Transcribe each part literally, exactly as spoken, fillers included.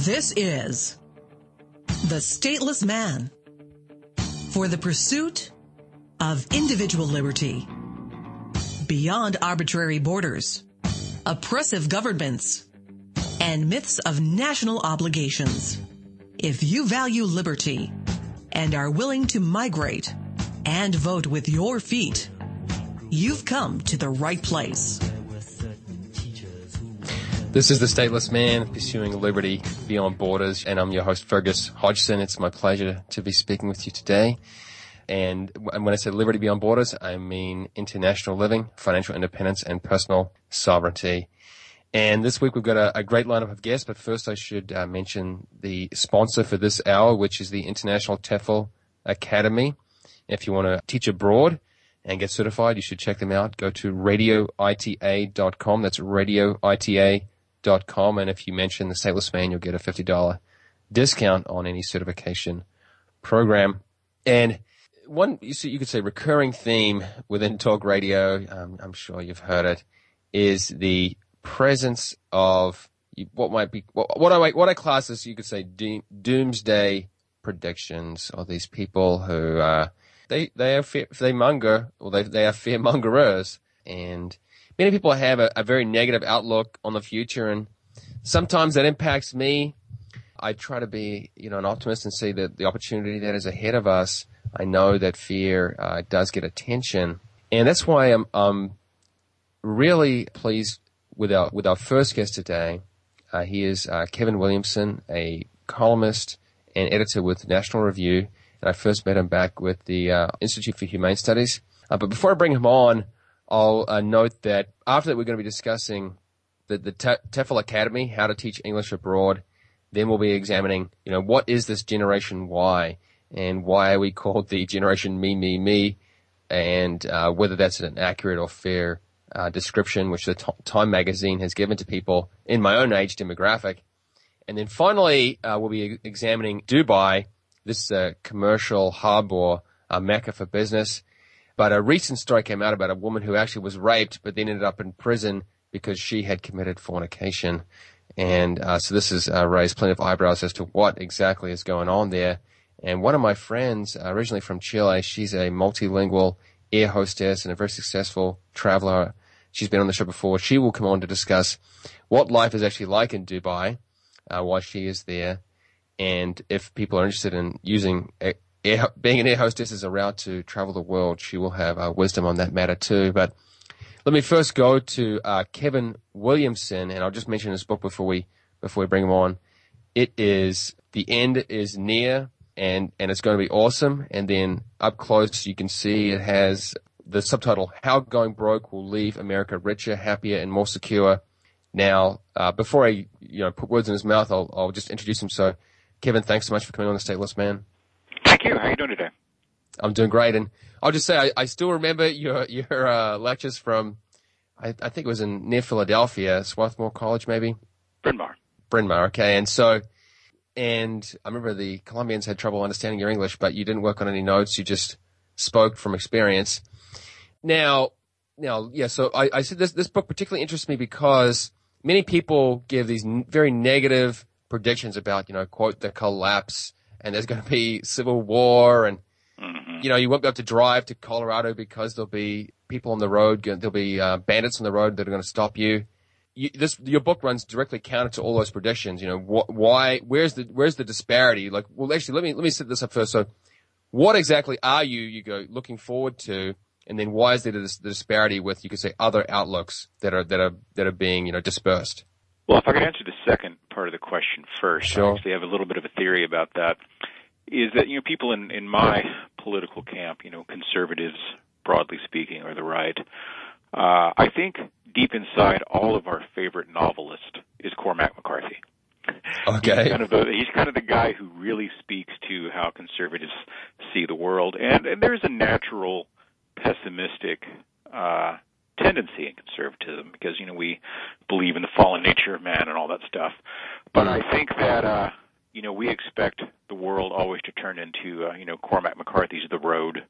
This is The Stateless Man, for the pursuit of individual liberty, beyond arbitrary borders, oppressive governments, and myths of national obligations. If you value liberty and are willing to migrate and vote with your feet, you've come to the right place. This is The Stateless Man, pursuing liberty beyond borders, and I'm your host, Fergus Hodgson. It's my pleasure to be speaking with you today. And when I say liberty beyond borders, I mean international living, financial independence, and personal sovereignty. And this week we've got a, a great lineup of guests, but first I should uh, mention the sponsor for this hour, which is the International TEFL Academy. If you want to teach abroad and get certified, you should check them out. Go to radio I T A dot com. That's radio I T A dot com. And if you mention The Stateless Man, you'll get a fifty dollars discount on any certification program. And one, you see, you could say recurring theme within talk radio, um, I'm sure you've heard it, is the presence of what might be, what, what I what I class as, you could say, doom, doomsday predictions, or these people who uh, they they are fear, they monger, or they they are fear mongerers, and many people have a, a very negative outlook on the future, and sometimes that impacts me. I try to be, you know, an optimist and see that the opportunity that is ahead of us. I know that fear uh, does get attention, and that's why I'm um really pleased with our with our first guest today. Uh, he is uh, Kevin Williamson, a columnist and editor with National Review, and I first met him back with the uh, Institute for Humane Studies. Uh, but before I bring him on, I'll uh, note that after that we're going to be discussing the the Te- TEFL Academy, how to teach English abroad. Then we'll be examining, you know, what is this Generation Y? And why are we called the Generation Me, Me, Me, and uh, whether that's an accurate or fair uh, description, which the t- Time magazine has given to people in my own age demographic. And then finally, uh, we'll be examining Dubai, this uh, commercial hub or uh, mecca for business. But a recent story came out about a woman who actually was raped, but then ended up in prison because she had committed fornication. And uh, so this has uh, raised plenty of eyebrows as to what exactly is going on there. And one of my friends, uh, originally from Chile, she's a multilingual air hostess and a very successful traveler. She's been on the show before. She will come on to discuss what life is actually like in Dubai uh, while she is there. And if people are interested in using a, air, being an air hostess as a route to travel the world, she will have uh, wisdom on that matter too. But let me first go to uh, Kevin Williamson, and I'll just mention his book before we before we bring him on. It is The End is Near. And, and it's going to be awesome. And then up close, you can see it has the subtitle, How Going Broke Will Leave America Richer, Happier, and More Secure. Now, uh, before I, you know, put words in his mouth, I'll, I'll just introduce him. So, Kevin, thanks so much for coming on The Stateless Man. Thank you. How are you doing today? I'm doing great. And I'll just say, I, I still remember your, your, uh, lectures from, I, I think it was in near Philadelphia, Swarthmore College, maybe? Bryn Mawr. Bryn Mawr, okay. And so, And I remember the Colombians had trouble understanding your English, but you didn't work on any notes. You just spoke from experience. Now, now, yeah, so I, I said this, this book particularly interests me because many people give these n- very negative predictions about, you know, quote, the collapse, and there's going to be civil war, and, mm-hmm. you know, you won't be able to drive to Colorado because there'll be people on the road, there'll be uh, bandits on the road that are going to stop you. You, this, your book runs directly counter to all those predictions. You know, wh- why, where's the, where's the disparity? Like, well, actually, let me, let me set this up first. So what exactly are you, you go, looking forward to? And then why is there the, the disparity with, you could say, other outlooks that are, that are, that are being, you know, dispersed? Well, if I could answer the second part of the question first, sure. I actually have a little bit of a theory about that, is that, you know, people in, in my political camp, you know, conservatives, broadly speaking, or the right, uh, I think deep inside all of our favorite novelist is Cormac McCarthy. Okay. He's kind of the, he's kind of the guy who really speaks to how conservatives see the world. And, and there's a natural pessimistic uh, tendency in conservatism because, you know, we believe in the fallen nature of man and all that stuff. But mm. I think that, uh, you know, we expect the world always to turn into, uh, you know, Cormac McCarthy's The Road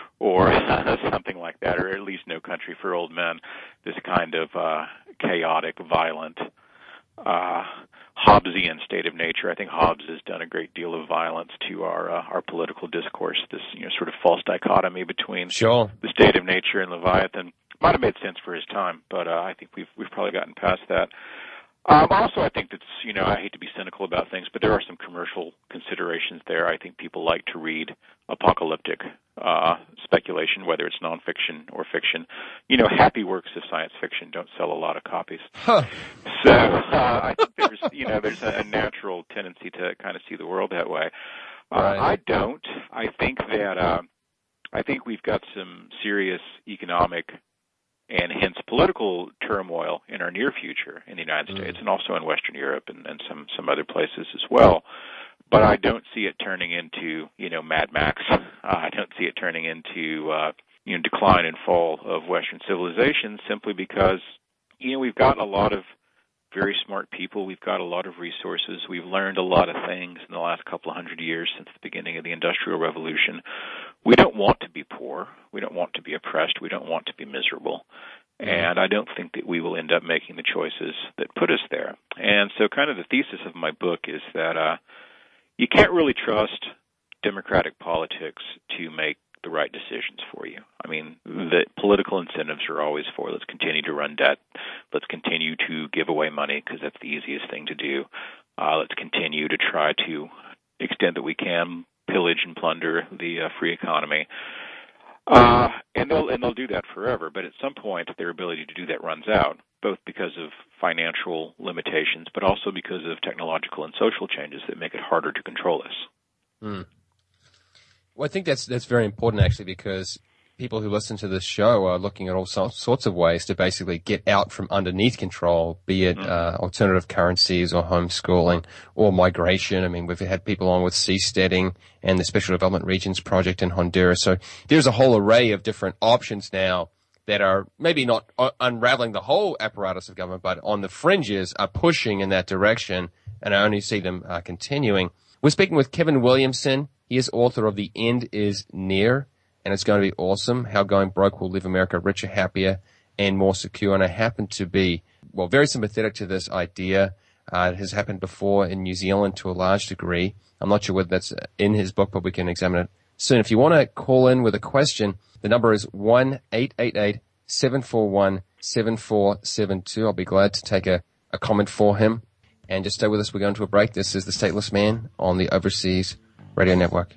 or something like that, or at least No Country for Old Men, this kind of uh, chaotic, violent, uh, Hobbesian state of nature. I think Hobbes has done a great deal of violence to our uh, our political discourse. This you know sort of false dichotomy between sure. the state of nature and Leviathan might have made sense for his time, but uh, I think we've we've probably gotten past that. Um, also, I think that's you know I hate to be cynical about things, but there are some commercial considerations there. I think people like to read apocalyptic uh, speculation, whether it's nonfiction or fiction. You know, happy works of science fiction don't sell a lot of copies. Huh. So uh, I think there's, you know, there's a natural tendency to kind of see the world that way. Uh, right. I don't. I think that uh, I think we've got some serious economic and hence political turmoil in our near future in the United mm. States and also in Western Europe and, and some, some other places as well. But I don't see it turning into, you know, Mad Max. Uh, I don't see it turning into, uh, you know, decline and fall of Western civilization simply because, you know, we've got a lot of very smart people. We've got a lot of resources. We've learned a lot of things in the last couple of hundred years since the beginning of the Industrial Revolution. We don't want to be poor. We don't want to be oppressed. We don't want to be miserable. And I don't think that we will end up making the choices that put us there. And so kind of the thesis of my book is that uh, you can't really trust democratic politics to make the right decisions for you. I mean, the political incentives are always for let's continue to run debt, let's continue to give away money because that's the easiest thing to do. Uh, let's continue to try to extent that we can pillage and plunder the uh, free economy. Uh, and they'll and they'll do that forever. But at some point, their ability to do that runs out, both because of financial limitations, but also because of technological and social changes that make it harder to control us. Hmm. Well, I think that's that's very important, actually, because people who listen to this show are looking at all sorts of ways to basically get out from underneath control, be it mm-hmm. uh, alternative currencies or homeschooling or migration. I mean, we've had people on with seasteading and the Special Development Regions Project in Honduras. So there's a whole array of different options now that are maybe not unraveling the whole apparatus of government, but on the fringes are pushing in that direction, and I only see them uh, continuing. We're speaking with Kevin Williamson. He is author of The End is Near, and it's going to be awesome. How Going Broke Will Leave America Richer, Happier, and More Secure. And I happen to be, well, very sympathetic to this idea. Uh, it has happened before in New Zealand to a large degree. I'm not sure whether that's in his book, but we can examine it soon. If you want to call in with a question, the number is one eight eight eight, seven four one, seven four seven two. I'll be glad to take a, a comment for him. And just stay with us. We're going to a break. This is The Stateless Man on the Overseas Radio Network.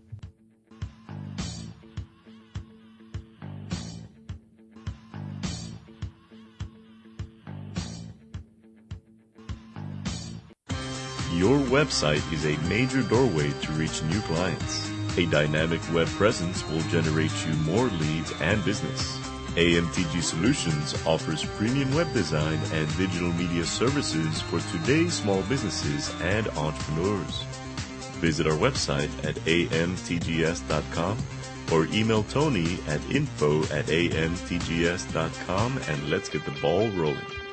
Your website is a major doorway to reach new clients. A dynamic web presence will generate you more leads and business. A M T G Solutions offers premium web design and digital media services for today's small businesses and entrepreneurs. Visit our website at a m t g s dot com or email Tony at info at a m t g s dot com and let's get the ball rolling.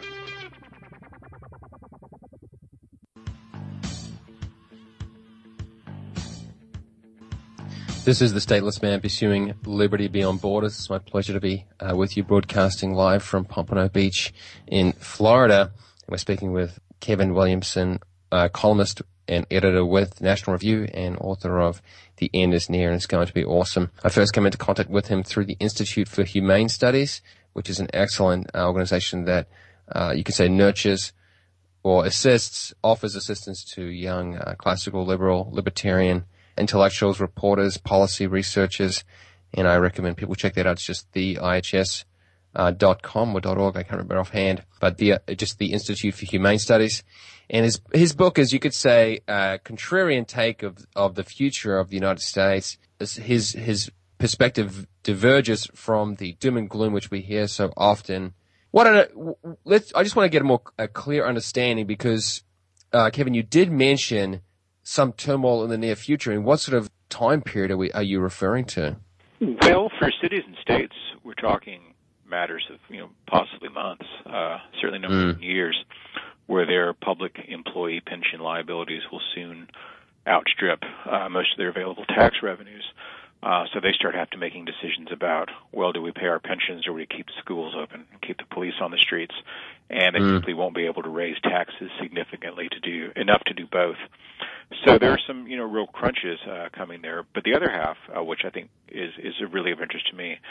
This is The Stateless Man pursuing liberty beyond borders. It's my pleasure to be uh, with you broadcasting live from Pompano Beach in Florida. And we're speaking with Kevin Williamson, uh, columnist and editor with National Review and author of The End is Near, and it's going to be awesome. I first came into contact with him through the Institute for Humane Studies, which is an excellent uh, organization that uh, you could say nurtures or assists, offers assistance to young uh, classical, liberal, libertarian intellectuals, reporters, policy researchers, and I recommend people check that out. It's just the I H S uh, dot com or .org. I can't remember offhand, but the uh, just the Institute for Humane Studies. And his his book is, you could say, a contrarian take of of the future of the United States. His his perspective diverges from the doom and gloom which we hear so often. What a, let's. I just want to get a more a clear understanding because, uh, Kevin, you did mention some turmoil in the near future. And what sort of time period are we are you referring to? Well, for cities and states, we're talking matters of, you know, possibly months, uh, certainly no more than years, where their public employee pension liabilities will soon outstrip uh, most of their available tax revenues. Uh, so they start having to making decisions about, well, do we pay our pensions or do we keep the schools open and keep the police on the streets? and they Mm. simply won't be able to raise taxes significantly to do enough to do both. So there are some, you know, real crunches uh, coming there. But the other half, uh, which I think is is really of interest to me,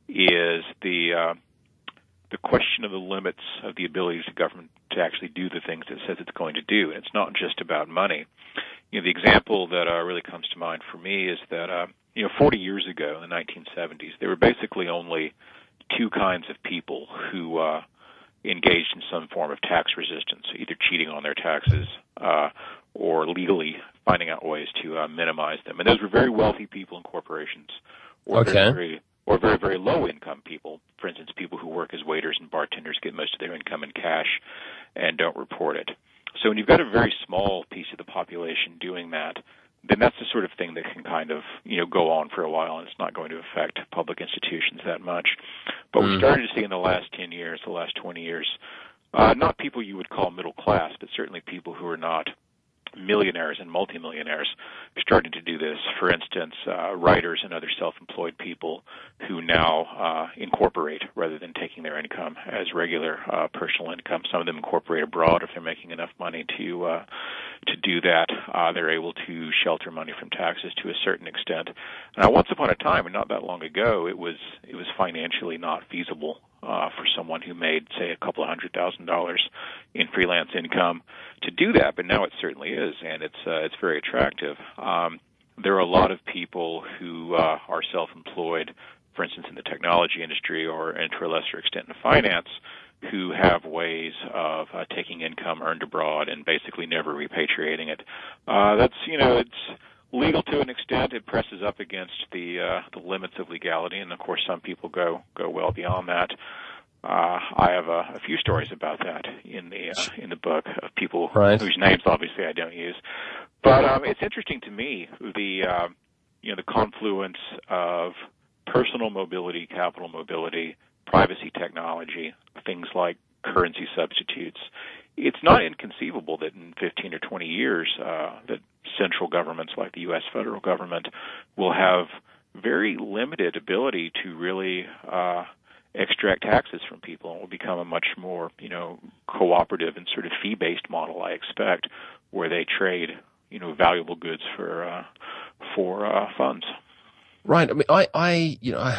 is the uh, the question of the limits of the abilities of government to actually do the things it says it's going to do. And it's not just about money. You know, the example that uh, really comes to mind for me is that, uh, you know, forty years ago in the nineteen seventies, there were basically only two kinds of people who uh, engaged in some form of tax resistance, either cheating on their taxes uh, or legally finding out ways to uh, minimize them. And those were very wealthy people and corporations, or Okay. very, very or very, very low-income people. For instance, people who work as waiters and bartenders get most of their income in cash and don't report it. So when you've got a very small piece of the population doing that, then that's the sort of thing that can kind of, you know, go on for a while, and it's not going to affect public institutions that much. But Mm. we started to see in the last ten years, the last twenty years, uh, not people you would call middle class, but certainly people who are not millionaires and multimillionaires started to do this. For instance, uh, writers and other self-employed people who now uh, incorporate rather than taking their income as regular uh, personal income. Some of them incorporate abroad if they're making enough money to uh, to do that. Uh, they're able to shelter money from taxes to a certain extent. Now, once upon a time, and not that long ago, it was it was financially not feasible uh, for someone who made, say, a couple of hundred thousand dollars in freelance income to do that, but now it certainly is, and it's uh, it's very attractive. Um, there are a lot of people who uh, are self-employed, for instance, in the technology industry or, and to a lesser extent, in finance, who have ways of uh, taking income earned abroad and basically never repatriating it. Uh, that's, you know, it's legal to an extent. It presses up against the uh, the limits of legality, and of course, some people go go well beyond that. Uh, I have a, a few stories about that in the uh, in the book of people Right. whose names obviously I don't use. But um, it's interesting to me the uh, you know the confluence of personal mobility, capital mobility, privacy technology, things like currency substitutes. It's not inconceivable that in fifteen or twenty years uh, that central governments like the U S federal government will have very limited ability to really uh, extract taxes from people, and will become a much more, you know, cooperative and sort of fee-based model, I expect, where they trade, you know, valuable goods for uh, for uh, funds. Right. I mean, I, I, you know,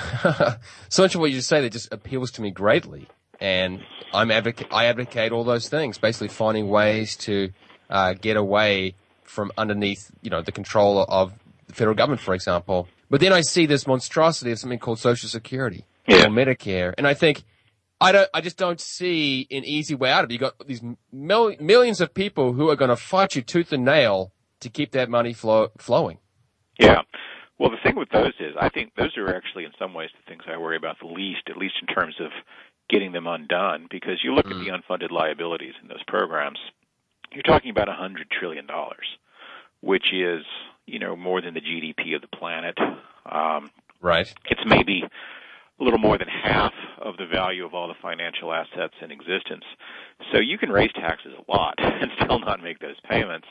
so much of what you just say that just appeals to me greatly, and I'm advocate. I advocate all those things, basically finding ways to uh, get away from underneath, you know, the control of the federal government, for example. But then I see this monstrosity of something called Social Security Yeah. or Medicare, and I think I don't. I just don't see an easy way out of it. You got these mil- millions of people who are going to fight you tooth and nail to keep that money flow- flowing. Yeah. Well, the thing with those is, I think those are actually, in some ways, the things I worry about the least, at least in terms of getting them undone, because you look Mm. at the unfunded liabilities in those programs, you're talking about one hundred trillion dollars, which is, you know, more than the G D P of the planet. Um, Right. it's maybe a little more than half of the value of all the financial assets in existence. So you can raise taxes a lot and still not make those payments.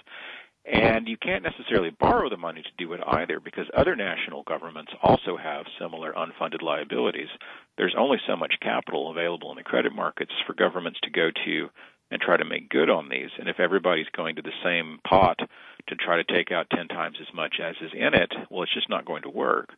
And you can't necessarily borrow the money to do it either, because other national governments also have similar unfunded liabilities. There's only so much capital available in the credit markets for governments to go to and try to make good on these. And if everybody's going to the same pot to try to take out ten times as much as is in it, well, it's just not going to work.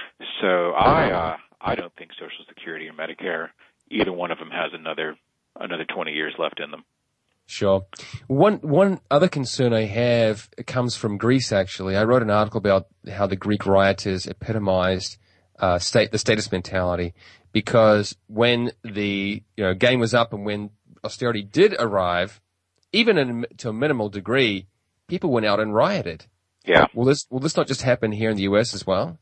So I uh, I don't think Social Security or Medicare, either one of them has another another twenty years left in them. Sure. One one other concern I have comes from Greece, actually. I wrote an article about how the Greek rioters epitomized uh, state the status mentality, because when the you know game was up and when austerity did arrive, even in, to a minimal degree, people went out and rioted. Yeah. Will this will this not just happen here in the U S as well?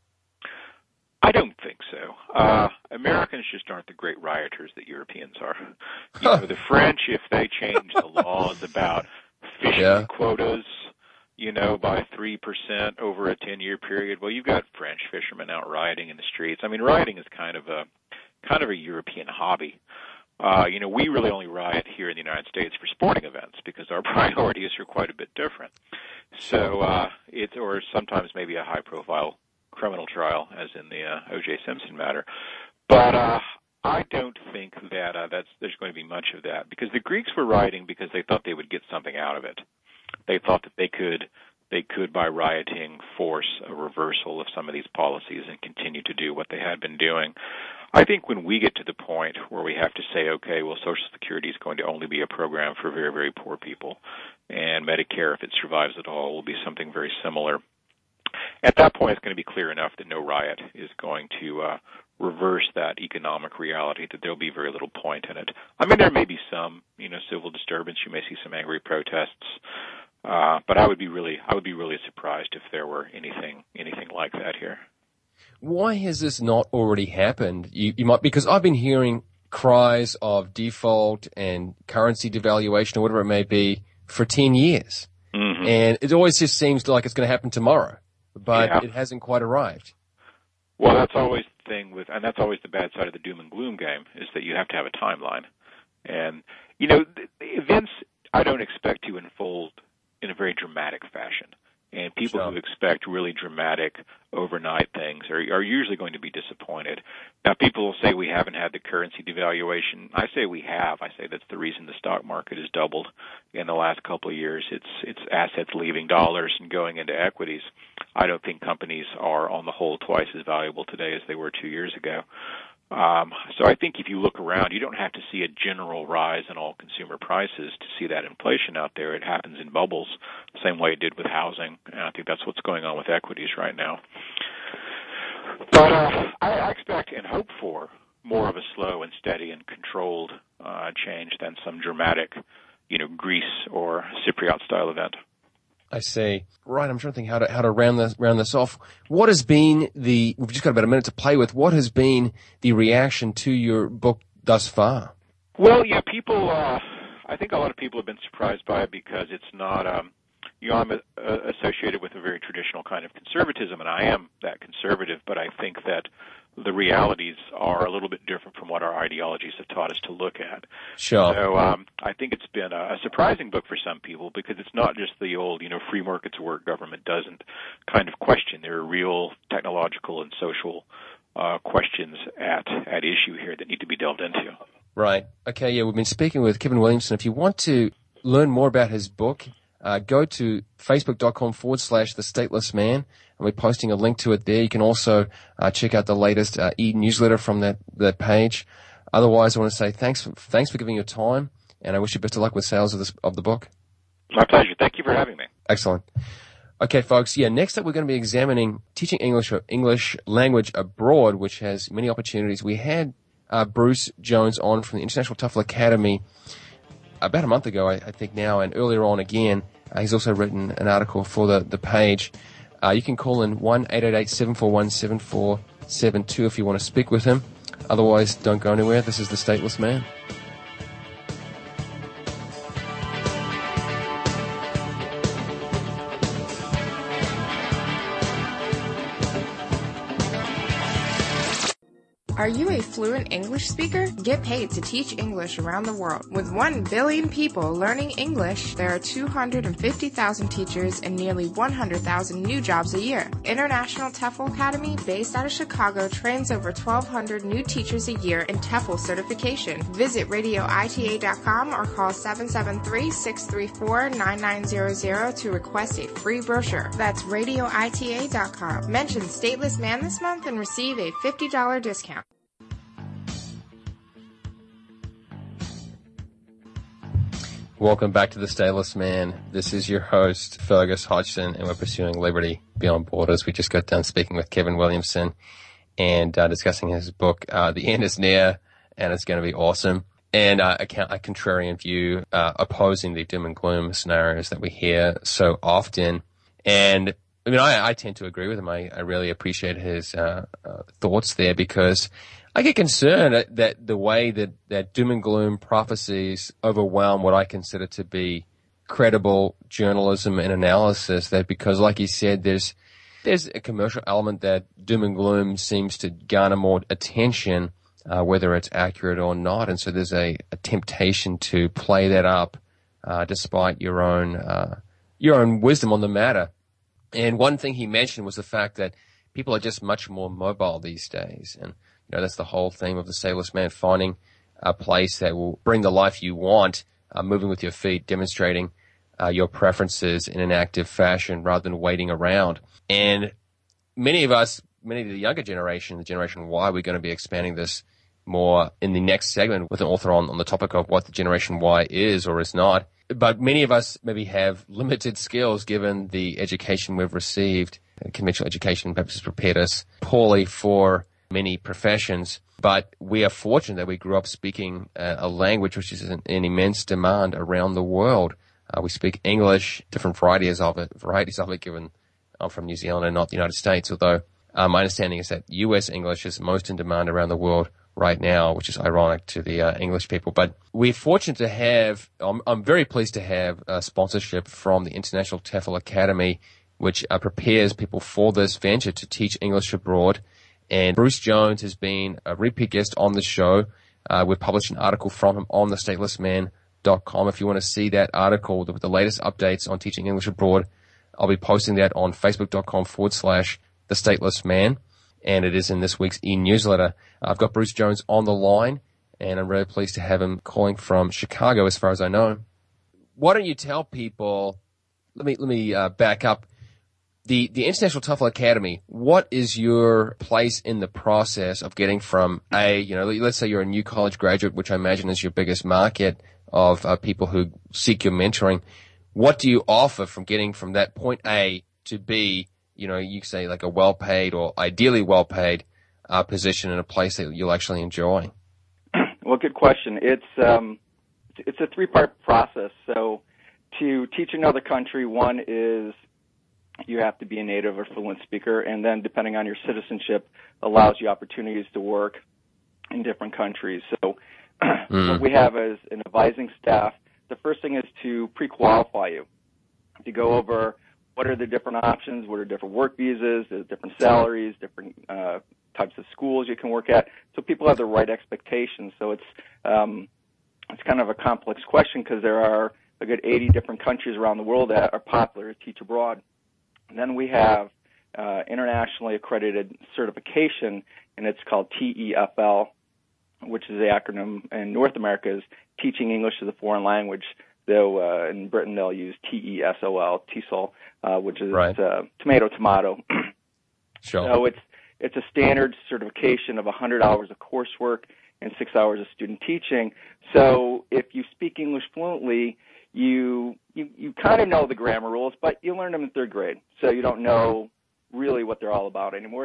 I don't think so. Uh, Americans just aren't the great rioters that Europeans are. You know, the French, if they change the laws about fishing Yeah. quotas, you know, by three percent over a ten-year period, well, you've got French fishermen out rioting in the streets. I mean, rioting is kind of a kind of a European hobby. Uh, you know, we really only riot here in the United States for sporting events because our priorities are quite a bit different. So uh, it's, or sometimes maybe a high-profile criminal trial, as in the uh, O J Simpson matter. But uh, I don't think that uh, that's there's going to be much of that, because the Greeks were rioting because they thought they would get something out of it. They thought that they could they could by rioting force a reversal of some of these policies and continue to do what they had been doing. I think when we get to the point where we have to say, okay, well, Social Security is going to only be a program for very, very poor people, and Medicare, if it survives at all, will be something very similar. At that point, it's going to be clear enough that no riot is going to uh, reverse that economic reality, that there'll be very little point in it. I mean, there may be some, you know, civil disturbance. You may see some angry protests, uh, but I would be really, I would be really surprised if there were anything, anything like that here. Why has this not already happened? You, you might, because I've been hearing cries of default and currency devaluation or whatever it may be for ten years. Mm-hmm. And it always just seems like it's going to happen tomorrow, but yeah. It hasn't quite arrived. Well, that's always the thing with, and that's always the bad side of the doom and gloom game, is that you have to have a timeline. And, you know, the, the events I don't expect to unfold in a very dramatic fashion. And people sure. who expect really dramatic overnight things are, are usually going to be disappointed. Now, people will say we haven't had the currency devaluation. I say we have. I say that's the reason the stock market has doubled in the last couple of years. It's it's assets leaving dollars and going into equities. I don't think companies are, on the whole, twice as valuable today as they were two years ago. Um, so I think if you look around, you don't have to see a general rise in all consumer prices to see that inflation out there. It happens in bubbles, the same way it did with housing, and I think that's what's going on with equities right now. But uh, I expect and hope for more of a slow and steady and controlled uh, change than some dramatic, you know, Greece or Cypriot-style event. I see. Right, I'm trying to think how to how to round this round this off. What has been the? We've just got about a minute to play with. What has been the reaction to your book thus far? Well, yeah, people. Uh, I think a lot of people have been surprised by it because it's not. Um, you know, I'm a, a associated with a very traditional kind of conservatism, and I am that conservative. But I think that the realities are a little bit different from what our ideologies have taught us to look at. Sure. So um, I think it's been a, a surprising book for some people because it's not just the old, you know, free markets work, government doesn't kind of question. There are real technological and social uh, questions at, at issue here that need to be delved into. Right. Okay, yeah, we've been speaking with Kevin Williamson. If you want to learn more about his book, uh, go to facebook.com forward slash The Stateless Man. We're posting a link to it there. You can also uh, check out the latest uh, e-newsletter from that, that page. Otherwise, I want to say thanks for, thanks for giving your time, and I wish you best of luck with sales of, this, of the book. My pleasure. Thank you for having me. Excellent. Okay, folks. Yeah, next up we're going to be examining teaching English English language abroad, which has many opportunities. We had uh, Bruce Jones on from the International TOEFL Academy about a month ago, I, I think now, and earlier on again. Uh, he's also written an article for the, the page. Uh, you can call in one eight eight eight, seven four one, seven four seven two if you want to speak with him. Otherwise, don't go anywhere. This is The Stateless Man. Are you a fluent English speaker? Get paid to teach English around the world. With one billion people learning English, there are two hundred fifty thousand teachers and nearly one hundred thousand new jobs a year. International TOEFL Academy, based out of Chicago, trains over twelve hundred new teachers a year in TOEFL certification. Visit radio I T A dot com or call seven seven three, six three four, nine nine zero zero to request a free brochure. That's radio I T A dot com. Mention Stateless Man this month and receive a fifty dollars discount. Welcome back to The Stateless Man. This is your host, Fergus Hodgson, and we're pursuing liberty beyond borders. We just got done speaking with Kevin Williamson and uh, discussing his book. Uh, the end is near, and it's going to be awesome. And uh, a, a contrarian view uh, opposing the doom and gloom scenarios that we hear so often. And I mean, I, I tend to agree with him. I, I really appreciate his uh, uh, thoughts there because I get concerned that, that the way that, that doom and gloom prophecies overwhelm what I consider to be credible journalism and analysis, that because, like he said, there's there's a commercial element that doom and gloom seems to garner more attention, uh, whether it's accurate or not. And so there's a, a temptation to play that up uh, despite your own uh, your own wisdom on the matter. And one thing he mentioned was the fact that people are just much more mobile these days. And You know, that's the whole theme of the Stateless Man, finding a place that will bring the life you want, uh, moving with your feet, demonstrating uh, your preferences in an active fashion rather than waiting around. And many of us, many of the younger generation, the Generation Y, we're going to be expanding this more in the next segment with an author on, on the topic of what the Generation Y is or is not. But many of us maybe have limited skills given the education we've received. Conventional education perhaps has prepared us poorly for many professions. But we are fortunate that we grew up speaking uh, a language which is in, in immense demand around the world. Uh, we speak English, different varieties of it, varieties of it, given I'm from New Zealand and not the United States, although uh, my understanding is that U S English is most in demand around the world right now, which is ironic to the uh, English people. But we're fortunate to have, I'm, I'm very pleased to have a sponsorship from the International TEFL Academy, which uh, prepares people for this venture to teach English abroad. And Bruce Jones has been a repeat guest on the show. Uh, we've published an article from him on the stateless man dot com. If you want to see that article with the latest updates on teaching English abroad, I'll be posting that on facebook.com forward slash the stateless man. And it is in this week's e-newsletter. I've got Bruce Jones on the line, and I'm really pleased to have him calling from Chicago, as far as I know. Why don't you tell people, let me, let me uh, back up. The, the International TEFL Academy, what is your place in the process of getting from a, you know, let's say you're a new college graduate, which I imagine is your biggest market of uh, people who seek your mentoring. What do you offer from getting from that point A to B, you know, you say like a well-paid or ideally well-paid uh, position in a place that you'll actually enjoy? Well, good question. It's, um, it's a three-part process. So to teach another country, one is you have to be a native or fluent speaker, and then depending on your citizenship, allows you opportunities to work in different countries. So mm. what we have as an advising staff, the first thing is to pre-qualify you, to go over what are the different options, what are different work visas, there's different salaries, different uh, types of schools you can work at, so people have the right expectations. So it's um, it's kind of a complex question because there are a good eighty different countries around the world that are popular to teach abroad. And then we have uh, internationally accredited certification, and it's called T E F L, which is the acronym in North America is Teaching English as a Foreign Language, though uh, in Britain they'll use T E S O L, T E S O L, uh, which is right. uh, tomato, tomato. Sure. So it's it's a standard certification of one hundred hours of coursework and six hours of student teaching. So if you speak English fluently, you you you kind of know the grammar rules, but you learn them in third grade, so you don't know really what they're all about anymore.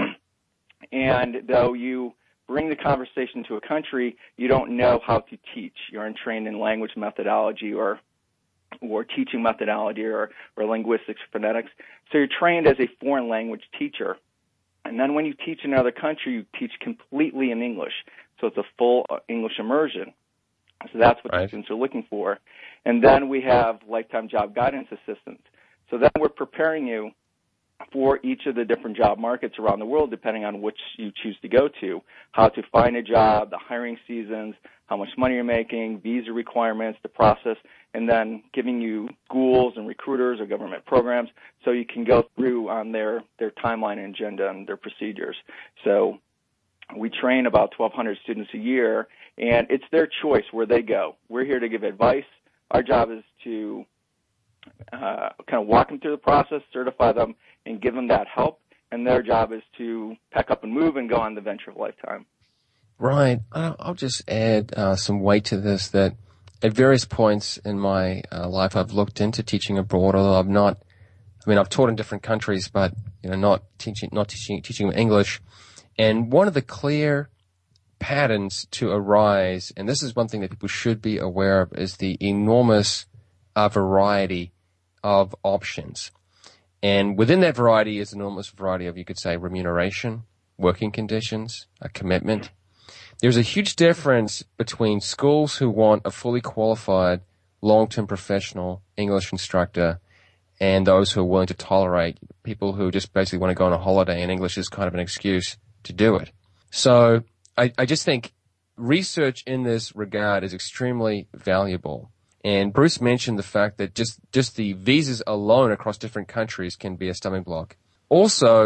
And though you bring the conversation to a country, you don't know how to teach. You aren't trained in language methodology or or teaching methodology or, or linguistics, phonetics. So you're trained as a foreign language teacher. And then when you teach in another country, you teach completely in English. So it's a full English immersion. So that's what right. the students are looking for. And then we have lifetime job guidance assistance. So then we're preparing you for each of the different job markets around the world, depending on which you choose to go to, how to find a job, the hiring seasons, how much money you're making, visa requirements, the process, and then giving you schools and recruiters or government programs so you can go through on their, their timeline and agenda and their procedures. So we train about twelve hundred students a year, and it's their choice where they go. We're here to give advice. Our job is to uh, kind of walk them through the process, certify them, and give them that help. And their job is to pack up and move and go on the venture of a lifetime. Right. I'll just add uh, some weight to this that at various points in my uh, life I've looked into teaching abroad, although I've not, I mean, I've taught in different countries, but, you know, not teaching, not teaching, teaching English. And one of the clear patterns to arise, and this is one thing that people should be aware of, is the enormous uh, variety of options. And within that variety is an enormous variety of, you could say, remuneration, working conditions, a commitment. There's a huge difference between schools who want a fully qualified, long-term professional English instructor and those who are willing to tolerate people who just basically want to go on a holiday, and English is kind of an excuse to do it. So I, I just think research in this regard is extremely valuable. And Bruce mentioned the fact that just, just the visas alone across different countries can be a stumbling block. Also,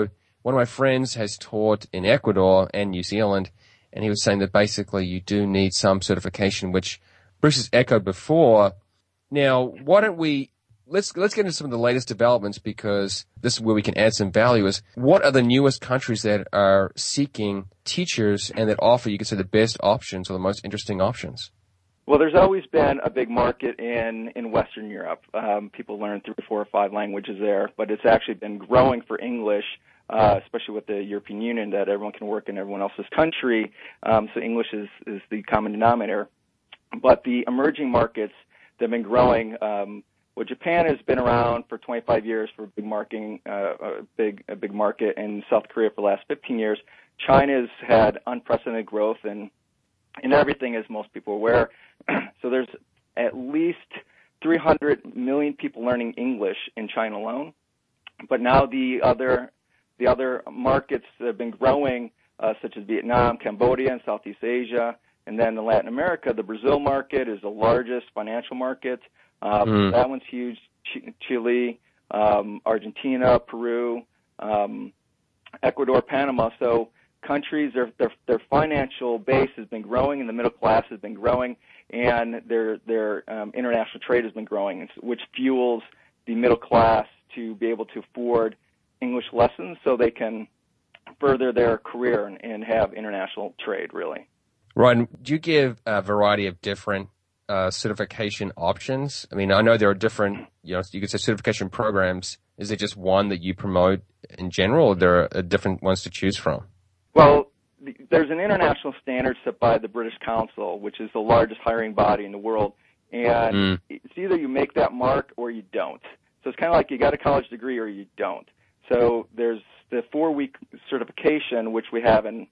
one of my friends has taught in Ecuador and New Zealand, and he was saying that basically you do need some certification, which Bruce has echoed before. Now, why don't we, let's, let's get into some of the latest developments, because this is where we can add some value. Is what are the newest countries that are seeking teachers and that offer, you could say, the best options or the most interesting options? Well, there's always been a big market in, in Western Europe. Um, people learn three, four, or five languages there, but it's actually been growing for English, uh, especially with the European Union, that everyone can work in everyone else's country. Um, so English is, is the common denominator. But the emerging markets that have been growing, um, well, Japan has been around for twenty-five years for a big marketing, uh, a big, a big market, and South Korea for the last fifteen years. China's had unprecedented growth in, in everything, as most people are aware. So there's at least three hundred million people learning English in China alone. But now the other, the other markets that have been growing, uh, such as Vietnam, Cambodia, and Southeast Asia, and then in Latin America, the Brazil market is the largest financial market. Uh, mm. That one's huge. Ch- Chile, um, Argentina, Peru, um, Ecuador, Panama. So countries, their, their their financial base has been growing, and the middle class has been growing, and their their um, international trade has been growing, which fuels the middle class to be able to afford English lessons so they can further their career and, and have international trade, really. Right. And do you give a variety of different uh, certification options? I mean, I know there are different, you know, you could say certification programs. Is it just one that you promote in general, or there are different ones to choose from? Well, there's an international standard set by the British Council, which is the largest hiring body in the world, and mm. it's either you make that mark or you don't. So it's kind of like you got a college degree or you don't. So there's the four-week certification, which we have in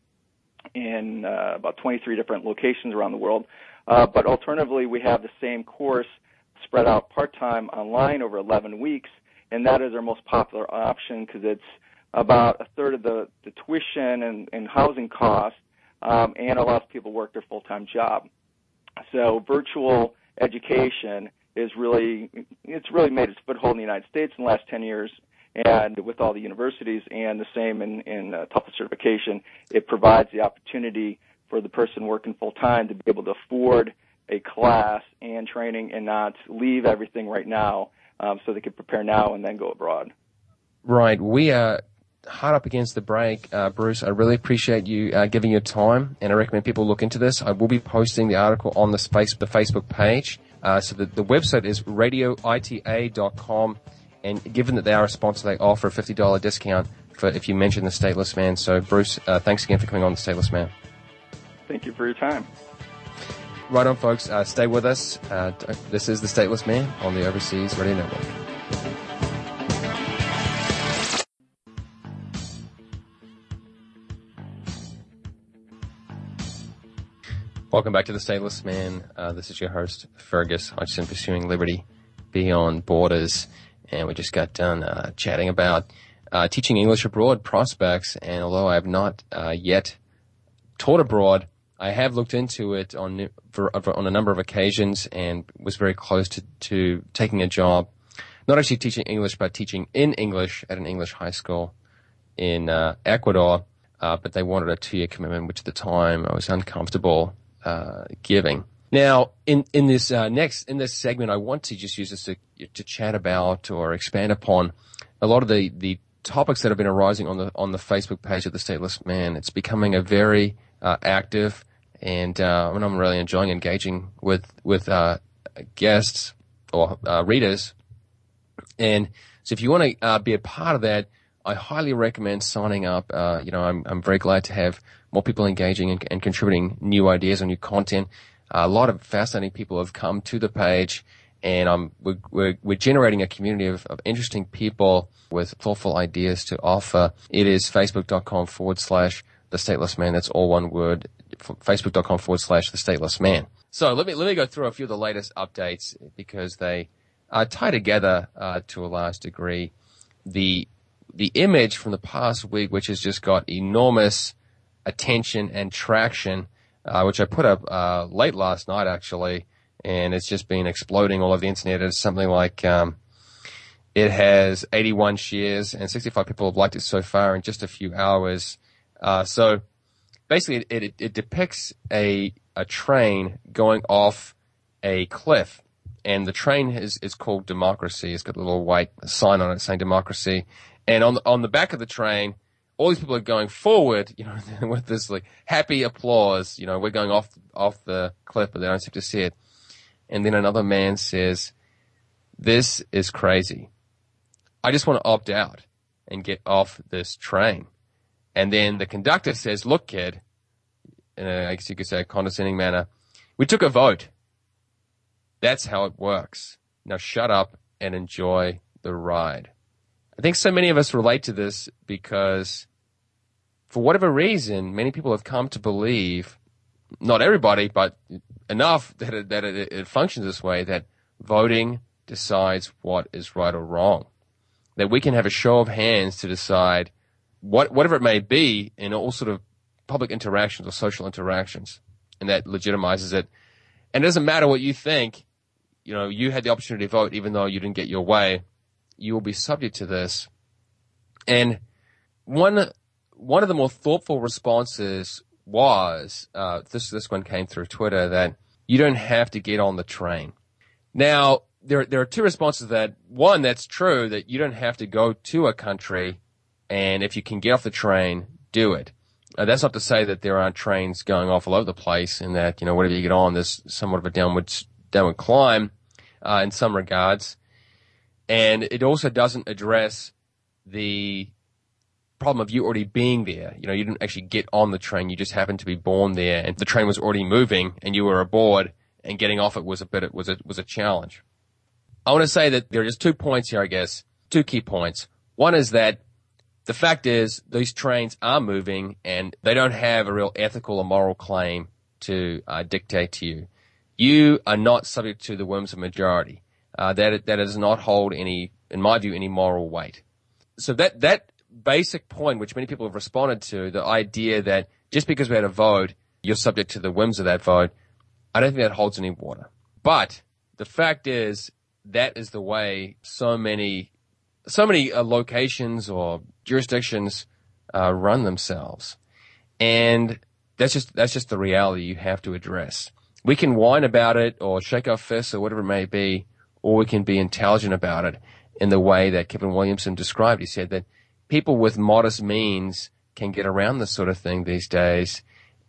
in uh, about twenty-three different locations around the world. Uh, but alternatively, we have the same course spread out part-time online over eleven weeks, and that is our most popular option because it's about a third of the, the tuition and, and housing costs, um, and allows people to work their full-time job. So virtual education is really, it's really made its foothold in the United States in the last ten years, and with all the universities, and the same in, in uh, TOEFL certification, it provides the opportunity for the person working full-time to be able to afford a class and training and not leave everything right now, um, so they can prepare now and then go abroad. Right. We are hard up against the break. Uh, Bruce, I really appreciate you uh, giving your time, and I recommend people look into this. I will be posting the article on the, space, the Facebook page. Uh, so the, the website is radio I T A dot com. And given that they are a sponsor, they offer a fifty dollars discount for if you mention the Stateless Man. So, Bruce, uh, thanks again for coming on the Stateless Man. Thank you for your time. Right on, folks. Uh, stay with us. Uh, this is the Stateless Man on the Overseas Radio Network. Welcome back to the Stateless Man. Uh, this is your host, Fergus Hodgson, pursuing liberty beyond borders. And we just got done uh, chatting about uh, teaching English abroad prospects. And although I have not uh, yet taught abroad, I have looked into it on for, on a number of occasions and was very close to, to taking a job, not actually teaching English, but teaching in English at an English high school in uh, Ecuador. Uh, but they wanted a two-year commitment, which at the time I was uncomfortable uh, giving. Now, in, in this, uh, next, in this segment, I want to just use this to, to chat about or expand upon a lot of the, the topics that have been arising on the, on the Facebook page of the Stateless Man. It's becoming a very, uh, active and, uh, and I'm really enjoying engaging with, with, uh, guests or, uh, readers. And so if you want to, uh, be a part of that, I highly recommend signing up. Uh, you know, I'm, I'm very glad to have more people engaging and, and contributing new ideas or new content. Uh, a lot of fascinating people have come to the page, and um, we're, we're, we're generating a community of, of interesting people with thoughtful ideas to offer. It is facebook.com forward slash the Stateless Man. That's all one word. Facebook.com forward slash the Stateless Man. So let me let me go through a few of the latest updates because they uh, tie together uh, to a large degree. The the image from the past week, which has just got enormous attention and traction. Uh, which I put up uh, late last night, actually, and it's just been exploding all over the internet. It's something like um, It has eighty-one shares and sixty-five people have liked it so far in just a few hours. Uh, so basically it, it, it depicts a, a train going off a cliff. And the train is, is called Democracy. It's got a little white sign on it saying Democracy. And on the, on the back of the train, all these people are going forward, you know, with this like happy applause. You know, we're going off, off the cliff, but they don't seem to see it. And then another man says, "This is crazy. I just want to opt out and get off this train." And then the conductor says, "Look, kid," in a, I guess you could say a condescending manner, "we took a vote. That's how it works. Now shut up and enjoy the ride." I think so many of us relate to this because for whatever reason, many people have come to believe, not everybody, but enough that it, that it, it functions this way, that voting decides what is right or wrong. That we can have a show of hands to decide what, whatever it may be in all sort of public interactions or social interactions. And that legitimizes it. And it doesn't matter what you think. You know, you had the opportunity to vote even though you didn't get your way. You will be subject to this. And one, one of the more thoughtful responses was, uh, this, this one came through Twitter, that you don't have to get on the train. Now, there, there are two responses to that. One, that's true, that you don't have to go to a country, and if you can get off the train, do it. Uh, that's not to say that there aren't trains going off all over the place and that, you know, whatever you get on, there's somewhat of a downward, downward climb, uh, in some regards. And it also doesn't address the problem of you already being there. You know, you didn't actually get on the train. You just happened to be born there, and the train was already moving, and you were aboard, and getting off it was a bit, it was a, was a challenge. I want to say that there are just two points here, I guess, two key points. One is that the fact is these trains are moving, and they don't have a real ethical or moral claim to uh, dictate to you. You are not subject to the whims of majority. Uh, that, that does not hold any, in my view, any moral weight. So that, that basic point, which many people have responded to, the idea that just because we had a vote, you're subject to the whims of that vote, I don't think that holds any water. But the fact is, that is the way so many, so many uh, locations or jurisdictions uh, run themselves. And that's just, that's just the reality you have to address. We can whine about it or shake our fists or whatever it may be, or we can be intelligent about it in the way that Kevin Williamson described. He said that people with modest means can get around this sort of thing these days,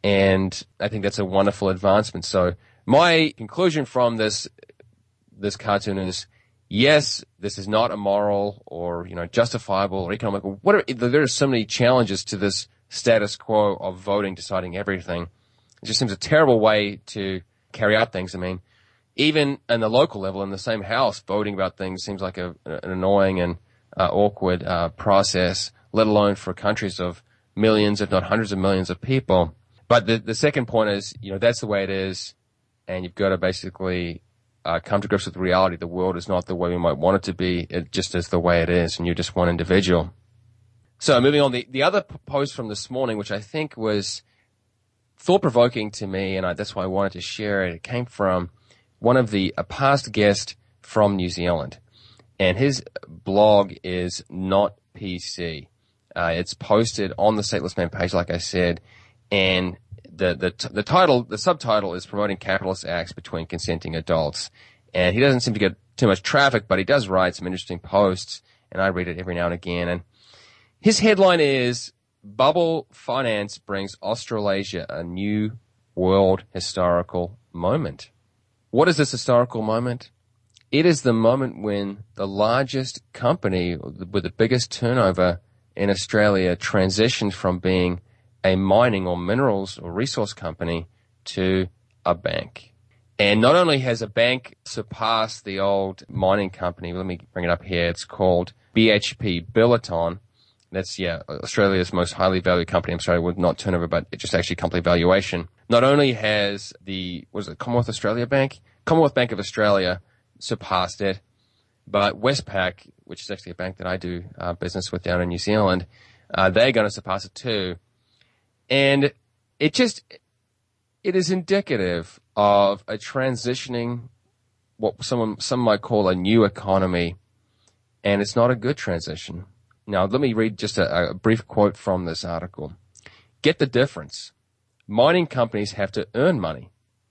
and I think that's a wonderful advancement. So my conclusion from this this cartoon is, yes, this is not immoral or, you know, justifiable or economic. What are, there are so many challenges to this status quo of voting deciding everything. It just seems a terrible way to carry out things. I mean, even in the local level, in the same house, voting about things seems like a, an annoying and uh, awkward uh, process, let alone for countries of millions, if not hundreds of millions of people. But the, the second point is, you know, that's the way it is, and you've got to basically uh, come to grips with the reality. The world is not the way we might want it to be. It just is the way it is, and you're just one individual. So moving on, the, the other post from this morning, which I think was thought-provoking to me, and I, that's why I wanted to share it, it came from one of the, a past guest from New Zealand. And his blog is Not P C. Uh, it's posted on the Stateless Man page, like I said, and the, the, the title, the subtitle is Promoting Capitalist Acts Between Consenting Adults. And he doesn't seem to get too much traffic, but he does write some interesting posts, and I read it every now and again. And his headline is, Bubble Finance Brings Australasia a New World Historical Moment. What is this historical moment? It is the moment when the largest company with the biggest turnover in Australia transitioned from being a mining or minerals or resource company to a bank. And not only has a bank surpassed the old mining company, let me bring it up here, it's called B H P Billiton. That's, yeah, Australia's most highly valued company. I'm sorry, with not turnover, but it's just actually company valuation. Not only has the, what is it, Commonwealth Australia Bank? Commonwealth Bank of Australia surpassed it, but Westpac, which is actually a bank that I do uh, business with down in New Zealand, uh, they're going to surpass it too. And it just, it is indicative of a transitioning, what someone, some might call a new economy. and it's not a good transition. Now, let me read just a, a brief quote from this article. Get the difference. Mining companies have to earn money,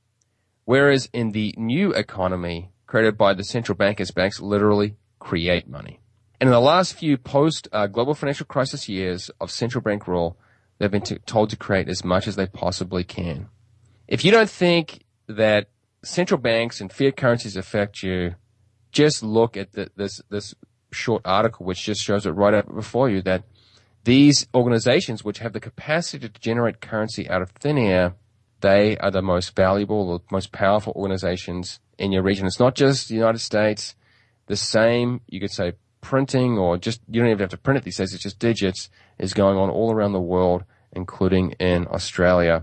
whereas in the new economy created by the central bankers, banks literally create money. And in the last few post-global uh, financial crisis years of central bank rule, they've been t- told to create as much as they possibly can. If you don't think that central banks and fiat currencies affect you, just look at the, this this short article, which just shows it right up before you, that these organizations, which have the capacity to generate currency out of thin air, they are the most valuable, the most powerful organizations in your region. It's not just the United States. The same, you could say, printing, or just, you don't even have to print it these days, it's just digits, is going on all around the world, including in Australia.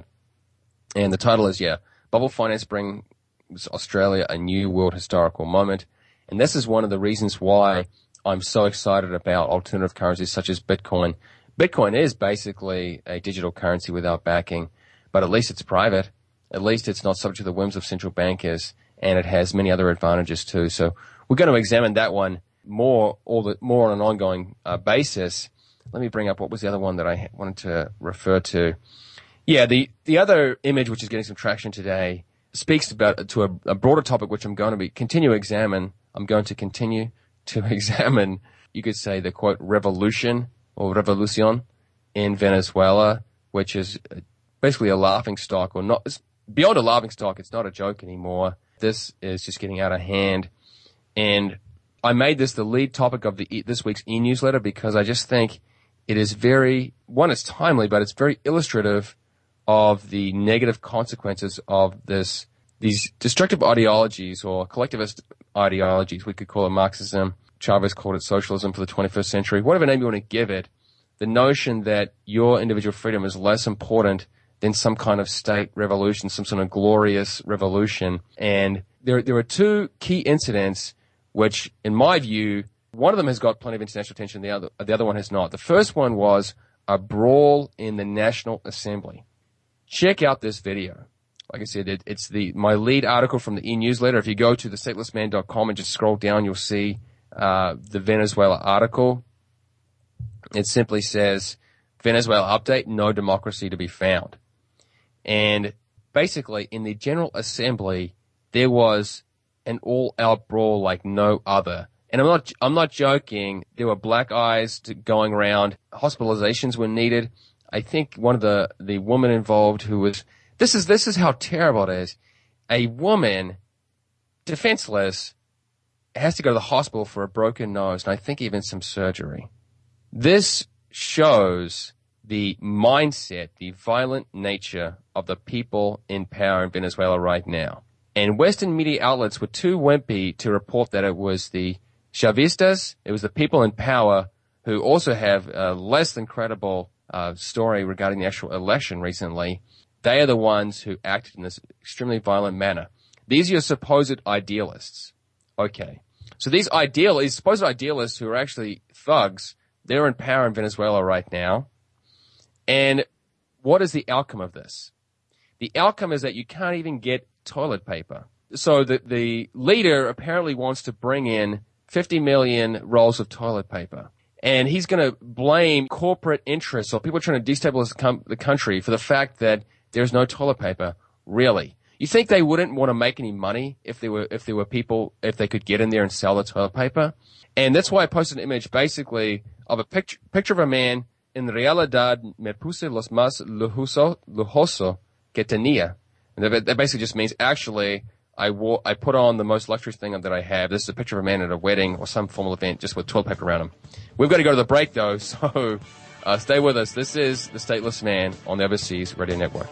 And the title is, yeah, Bubble Finance brings Australia a new world historical moment. And this is one of the reasons why I'm so excited about alternative currencies such as Bitcoin. Bitcoin is basically a digital currency without backing, but at least it's private. At least it's not subject to the whims of central bankers, and it has many other advantages too. So we're going to examine that one more, all the, more on an ongoing uh, basis. Let me bring up, what was the other one that I wanted to refer to? Yeah, the, the other image, which is getting some traction today, speaks about to a, a broader topic, which I'm going to be continue to examine. I'm going to continue to examine, you could say, the quote revolution or revolucion in Venezuela, which is basically a laughing stock, or not, it's beyond a laughing stock. It's not a joke anymore. This is just getting out of hand. And I made this the lead topic of the this week's e-newsletter because I just think it is very, one, it's timely, but it's very illustrative of the negative consequences of this, these destructive ideologies or collectivist ideologies. We could call it Marxism. Chavez called it socialism for the twenty-first century. Whatever name you want to give it, the notion that your individual freedom is less important than some kind of state revolution, some sort of glorious revolution. And there, there are two key incidents which, in my view, one of them has got plenty of international attention, the other, the other one has not. The first one was a brawl in the National Assembly. Check out this video. Like I said, it, it's the my lead article from the e-newsletter. If you go to the stateless man dot com and just scroll down, you'll see uh the Venezuela article. It simply says, Venezuela update, no democracy to be found. And basically, in the General Assembly, there was an all-out brawl like no other. And I'm not, I'm not joking. There were black eyes to going around. Hospitalizations were needed. I think one of the, the women involved who was, this is, this is how terrible it is. A woman, defenseless, has to go to the hospital for a broken nose, and I think even some surgery. This shows the mindset, the violent nature of the people in power in Venezuela right now. And Western media outlets were too wimpy to report that it was the Chavistas, it was the people in power who also have a less than credible uh, story regarding the actual election recently. They are the ones who acted in this extremely violent manner. These are your supposed idealists. Okay. So these ideal, these supposed idealists who are actually thugs, they're in power in Venezuela right now. And what is the outcome of this? The outcome is that you can't even get toilet paper. So the, the leader apparently wants to bring in fifty million rolls of toilet paper. And he's going to blame corporate interests or people trying to destabilize the, com- the country for the fact that there's no toilet paper. Really? You think they wouldn't want to make any money if there were, if there were people, if they could get in there and sell the toilet paper? And that's why I posted an image basically of a picture, picture of a man. En realidad me puse los más lujoso, lujoso que tenía. And that, that basically just means, actually, I wore, I put on the most luxurious thing that I have. This is a picture of a man at a wedding or some formal event just with toilet paper around him. We've got to go to the break though, so uh, stay with us. This is The Stateless Man on the Overseas Radio Network.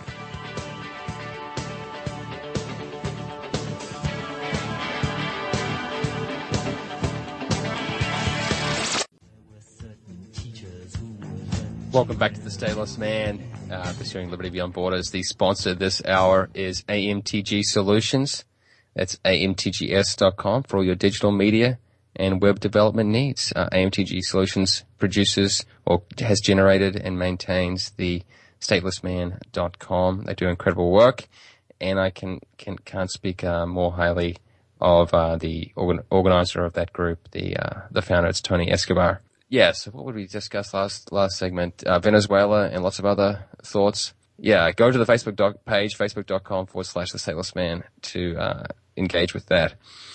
Welcome back to The Stateless Man, uh, pursuing liberty beyond borders. The sponsor this hour is A M T G Solutions. That's A M T G S dot com for all your digital media and web development needs. Uh, A M T G Solutions produces or has generated and maintains the stateless man dot com. They do incredible work, and I can, can, can't speak uh, more highly of uh, the organ- organizer of that group, the uh, the founder. It's Tony Escobar. Yeah, so what would we discuss last last segment? Uh, Venezuela and lots of other thoughts. Yeah, go to the Facebook doc page, facebook.com forward slash the Stateless Man to uh, engage with that.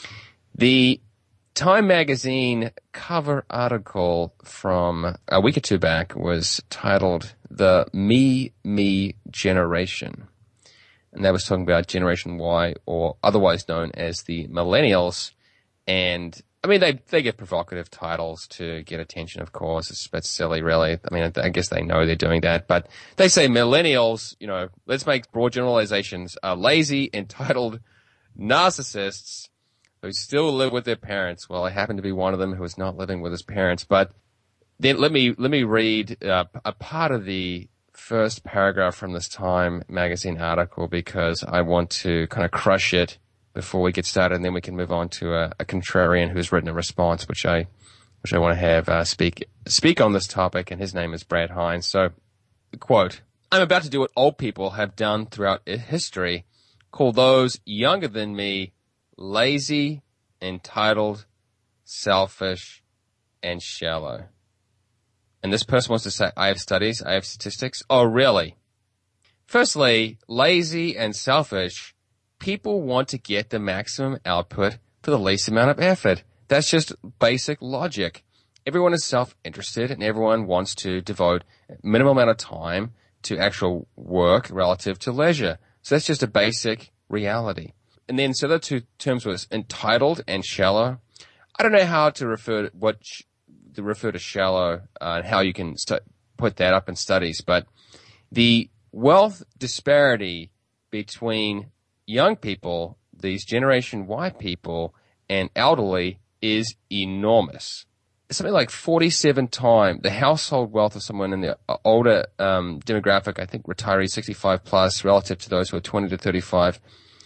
The Time magazine cover article from a week or two back was titled The Me, Me Generation. And that was talking about Generation Y, or otherwise known as the Millennials. And, I mean, they they get provocative titles to get attention, of course. It's a bit silly, really. I mean, I guess they know they're doing that. But they say Millennials, you know, let's make broad generalizations, are lazy, entitled narcissists who still live with their parents. Well, I happen to be one of them who is not living with his parents. But then let me let me read uh, a part of the first paragraph from this Time magazine article, because I want to kind of crush it before we get started, and then we can move on to a, a contrarian who's written a response, which I which I want to have uh, speak speak on this topic, and his name is Brad Hines. So, quote, I'm about to do what old people have done throughout history, call those younger than me lazy, entitled, selfish, and shallow. And this person wants to say, I have studies, I have statistics. Oh, really? Firstly, lazy and selfish, people want to get the maximum output for the least amount of effort. That's just basic logic. Everyone is self-interested, and everyone wants to devote a minimum amount of time to actual work relative to leisure. So that's just a basic reality. And then, so the two terms was entitled and shallow. I don't know how to refer to what sh- to refer to shallow uh, and how you can st- put that up in studies, but the wealth disparity between young people, these Generation Y people, and elderly is enormous. Something like forty-seven times the household wealth of someone in the older um, demographic, I think retirees sixty-five plus, relative to those who are twenty to thirty-five,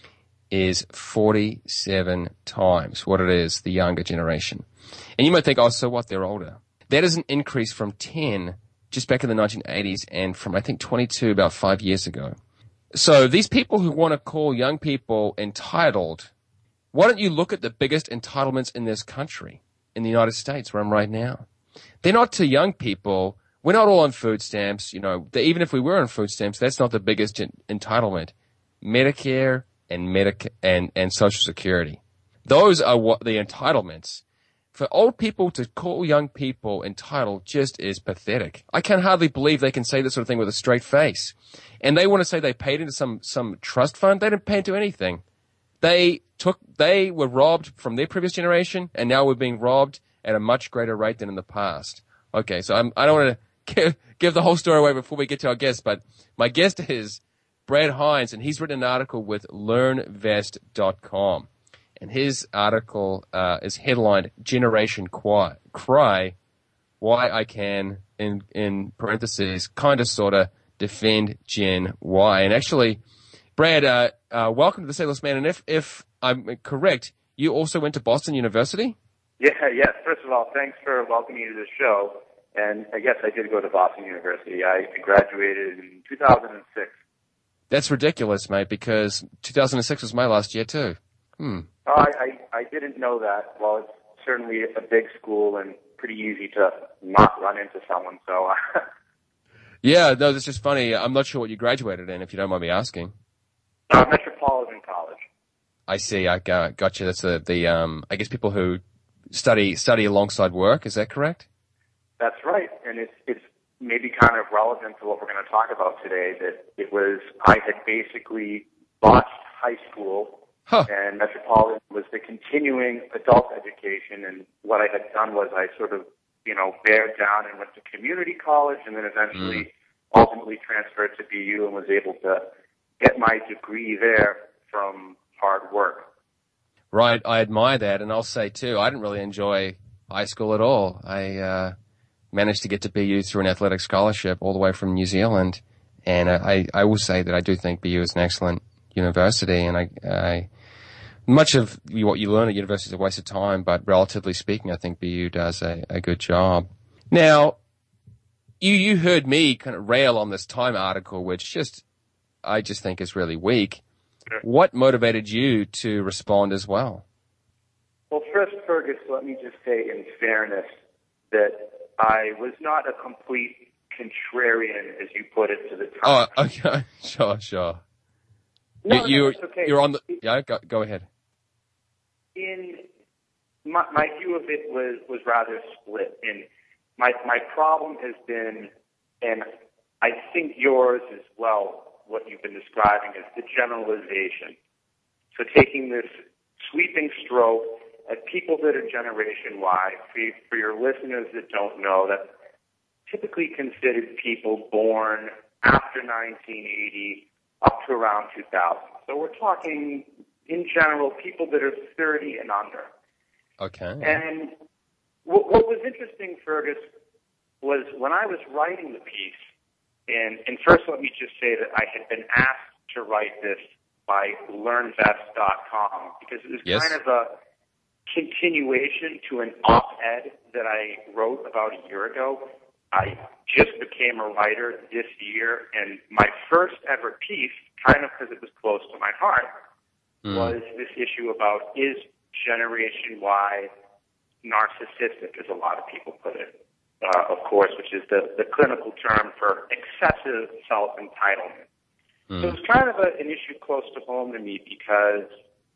is forty-seven times what it is the younger generation. And you might think, oh, so what? They're older. That is an increase from ten just back in the nineteen eighties, and from, I think, twenty-two about five years ago. So these people who want to call young people entitled, why don't you look at the biggest entitlements in this country, in the United States, where I'm right now? They're not to young people. We're not all on food stamps. You know, they, even if we were on food stamps, that's not the biggest gen- entitlement. Medicare and Medic and, and Social Security. Those are what the entitlements. For old people to call young people entitled just is pathetic. I can hardly believe they can say this sort of thing with a straight face. And they want to say they paid into some, some trust fund. They didn't pay into anything. They took, they were robbed from their previous generation, and now we're being robbed at a much greater rate than in the past. Okay, so I'm, I don't want to give, give the whole story away before we get to our guest, but my guest is Brad Hines, and he's written an article with learn vest dot com. And his article uh, is headlined Generation Cry, Cry, Why I Can, in, in parentheses, kind of, sort of, defend Gen Y. And actually, Brad, uh, uh, welcome to the Stateless Man. And if, if I'm correct, you also went to Boston University? Yeah, yes. First of all, thanks for welcoming me to the show. And uh, yes, I did go to Boston University. I graduated in two thousand six. That's ridiculous, mate, because two thousand six was my last year, too. Hmm. Oh, I, I, I didn't know that. Well, it's certainly a big school and pretty easy to not run into someone, so... Yeah, no, that's just funny. I'm not sure what you graduated in, if you don't mind me asking. Uh, Metropolitan College. I see. I got, got you. That's the, the um, I guess people who study study alongside work. Is that correct? That's right. And it's, it's maybe kind of relevant to what we're going to talk about today, that it was, I had basically botched high school, huh. and Metropolitan was the continuing adult education, and what I had done was I sort of, you know, bared down and went to community college, and then eventually mm. ultimately transferred to B U and was able to get my degree there from hard work. Right. I admire that. And I'll say, too, I didn't really enjoy high school at all. I uh, managed to get to B U through an athletic scholarship all the way from New Zealand. And I, I will say that I do think B U is an excellent university, and I, I much of what you learn at university is a waste of time, but relatively speaking, I think B U does a, a good job. Now, you you heard me kind of rail on this Time article, which just I just think is really weak. What motivated you to respond as well? Well, first, Fergus, let me just say in fairness that I was not a complete contrarian, as you put it, to the time. Oh, okay. Sure, sure. No, you, no, you, it's okay. You're on the... Yeah, go, go ahead. In my, my view of it was, was rather split. And my, my problem has been, and I think yours as well, what you've been describing is the generalization. So taking this sweeping stroke at people that are Generation Y, for, for your listeners that don't know, that's typically considered people born after nineteen eighty up to around two thousand. So we're talking, in general, people that are thirty and under. Okay. And what, what was interesting, Fergus, was when I was writing the piece, and, and first let me just say that I had been asked to write this by learn vest dot com because it was yes. kind of a continuation to an op-ed that I wrote about a year ago. I just became a writer this year, and my first ever piece, kind of because it was close to my heart, mm. was this issue about is Generation Y narcissistic, as a lot of people put it, uh, of course, which is the, the clinical term for excessive self-entitlement. Mm. So it's kind of a, an issue close to home to me because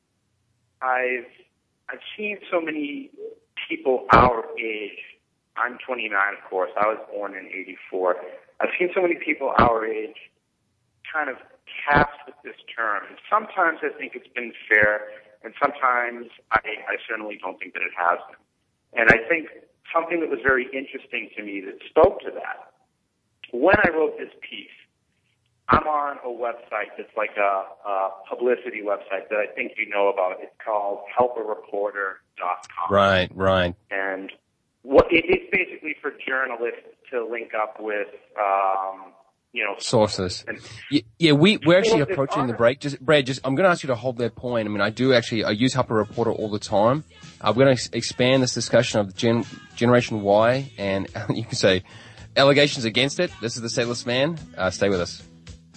I've I've seen so many people our age. I'm twenty-nine, of course. I was born in eighty-four. I've seen so many people our age kind of cast with this term. And sometimes I think it's been fair, and sometimes I, I certainly don't think that it has been. And I think something that was very interesting to me that spoke to that, when I wrote this piece, I'm on a website that's like a, a publicity website that I think you know about. It's called help a reporter dot com. Right, right. And what it, it's basically for journalists to link up with, um, you know, sources. And, yeah, we we're actually approaching the break. Just Brad, just I'm going to ask you to hold that point. I mean, I do actually I use Help a Reporter all the time. Uh, we're going to ex- expand this discussion of Gen, Generation Y, and you can say allegations against it. This is the Stateless Man. Uh, stay with us.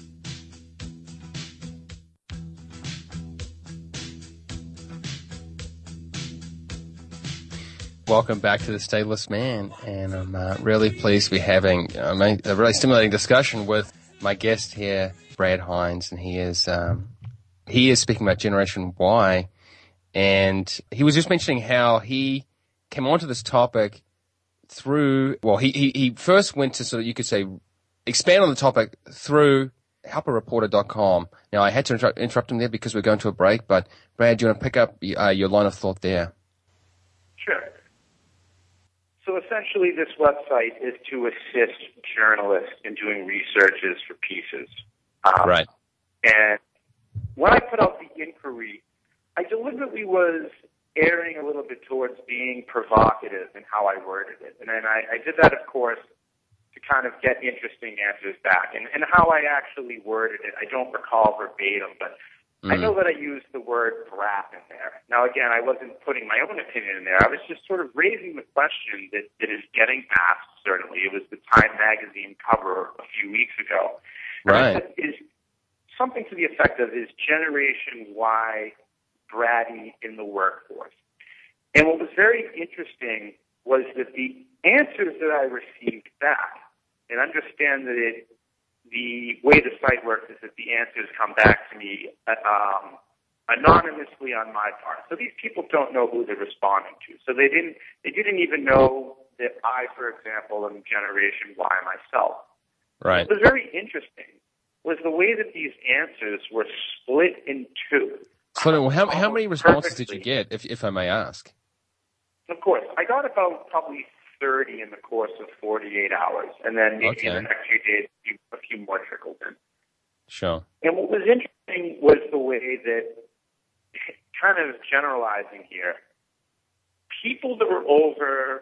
Welcome back to the Stateless Man, and I'm uh, really pleased to be having uh, a really stimulating discussion with my guest here, Brad Hines, and he is um, he is speaking about Generation Y, and he was just mentioning how he came onto this topic through. Well, he he, he first went to sort of you could say expand on the topic through help a reporter dot com. Now, I had to interrupt, interrupt him there because we're going to a break, but Brad, do you want to pick up uh, your line of thought there? Sure. So essentially, this website is to assist journalists in doing researches for pieces. Um, right. And when I put out the inquiry, I deliberately was erring a little bit towards being provocative in how I worded it. And then I, I did that, of course, to kind of get interesting answers back. And, and how I actually worded it, I don't recall verbatim, but Mm. I know that I used the word brat in there. Now, again, I wasn't putting my own opinion in there. I was just sort of raising the question that, that is getting asked, certainly. It was the Time magazine cover a few weeks ago. Right. And I said, is something to the effect of, is Generation Y bratty in the workforce? And what was very interesting was that the answers that I received back, and understand that it the way the site works is that the answers come back to me um, anonymously on my part. So these people don't know who they're responding to. So they didn't they didn't even know that I, for example, am Generation Y myself. Right. What was very interesting was the way that these answers were split in two. So how, how many responses perfectly. did you get, if if I may ask? Of course. I got about probably thirty in the course of forty-eight hours, and then maybe okay. in the next few days, a few, a few more trickled in. Sure. And what was interesting was the way that, kind of generalizing here, people that were over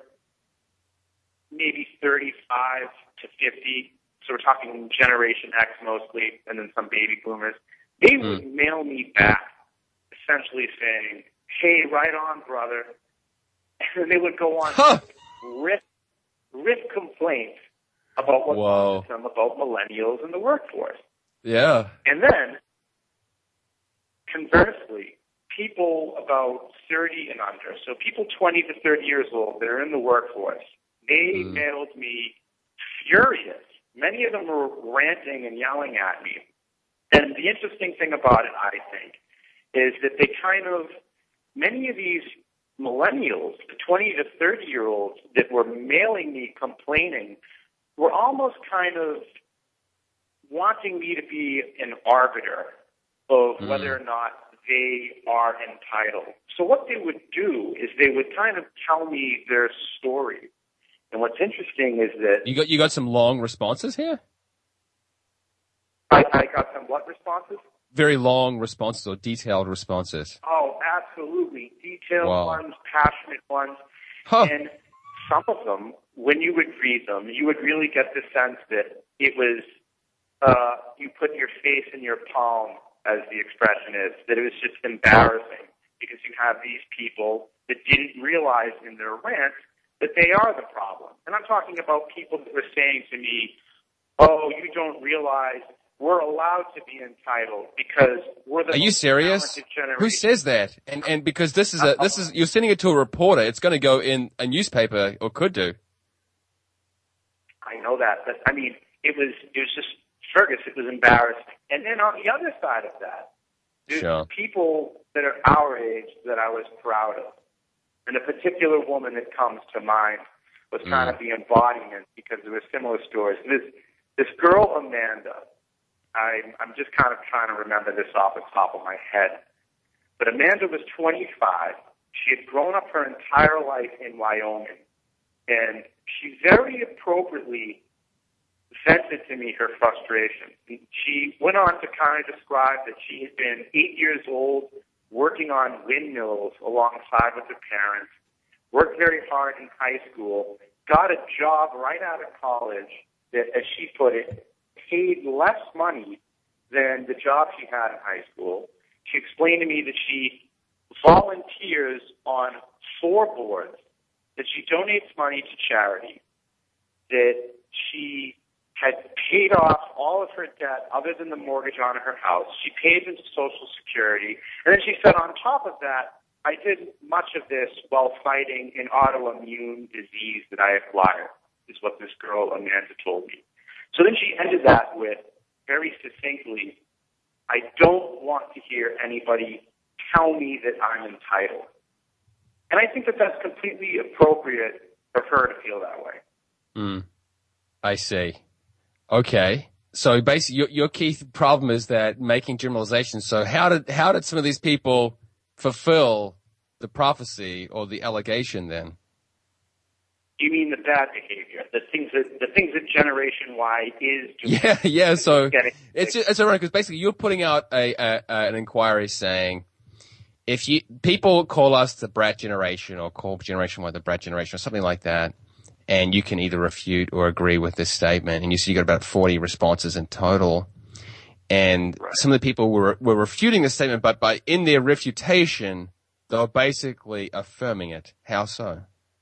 maybe thirty-five to fifty, so we're talking Generation X mostly, and then some baby boomers, they mm. would mail me back essentially saying, hey, right on, brother. And they would go on huh. Riff, riff complaints about what's wrong with them about millennials in the workforce. Yeah. And then, conversely, people about thirty and under, so people twenty to thirty years old that are in the workforce, they mm. mailed me furious. Many of them were ranting and yelling at me. And the interesting thing about it, I think, is that they kind of, many of these millennials, the twenty to thirty-year-olds that were mailing me complaining, were almost kind of wanting me to be an arbiter of mm. whether or not they are entitled. So what they would do is they would kind of tell me their story. And what's interesting is that... You got you got some long responses here? I, I got some what responses? Very long responses or detailed responses. Oh, absolutely. Detailed wow. ones, passionate ones. Huh. And some of them, when you would read them, you would really get the sense that it was, uh, you put your face in your palm, as the expression is, that it was just embarrassing because you have these people that didn't realize in their rant that they are the problem. And I'm talking about people that were saying to me, oh, you don't realize we're allowed to be entitled because we're the Are you serious? Who says that? And and because this is a this is you're sending it to a reporter, it's going to go in a newspaper or could do. I know that, but I mean, it was it was just Fergus. It was embarrassing. And then on the other side of that, there's sure. people that are our age that I was proud of, and a particular woman that comes to mind was kind mm. of the embodiment because there were similar stories. This this girl Amanda. I'm, I'm just kind of trying to remember this off the top of my head. But Amanda was twenty-five. She had grown up her entire life in Wyoming. And she very appropriately vented to me her frustration. She went on to kind of describe that she had been eight years old, working on windmills alongside with her parents, worked very hard in high school, got a job right out of college that, as she put it, paid less money than the job she had in high school. She explained to me that she volunteers on four boards, that she donates money to charity, that she had paid off all of her debt other than the mortgage on her house. She pays into Social Security. And then she said, on top of that, I did much of this while fighting an autoimmune disease that I acquired, is what this girl Amanda told me. So then she ended that with, very succinctly, I don't want to hear anybody tell me that I'm entitled. And I think that that's completely appropriate for her to feel that way. Mm. I see. Okay. So basically your, your key problem is that making generalizations. So how did, how did some of these people fulfill the prophecy or the allegation then? You mean the bad behavior, the things that the things that Generation Y is doing? Yeah, yeah. So it's it's ironic because basically you're putting out a, a, a an inquiry saying if you people call us the brat generation or call Generation Y the brat generation or something like that, and you can either refute or agree with this statement, and you see you got about forty responses in total, and right. some of the people were were refuting the statement, but by in their refutation they were basically affirming it. How so?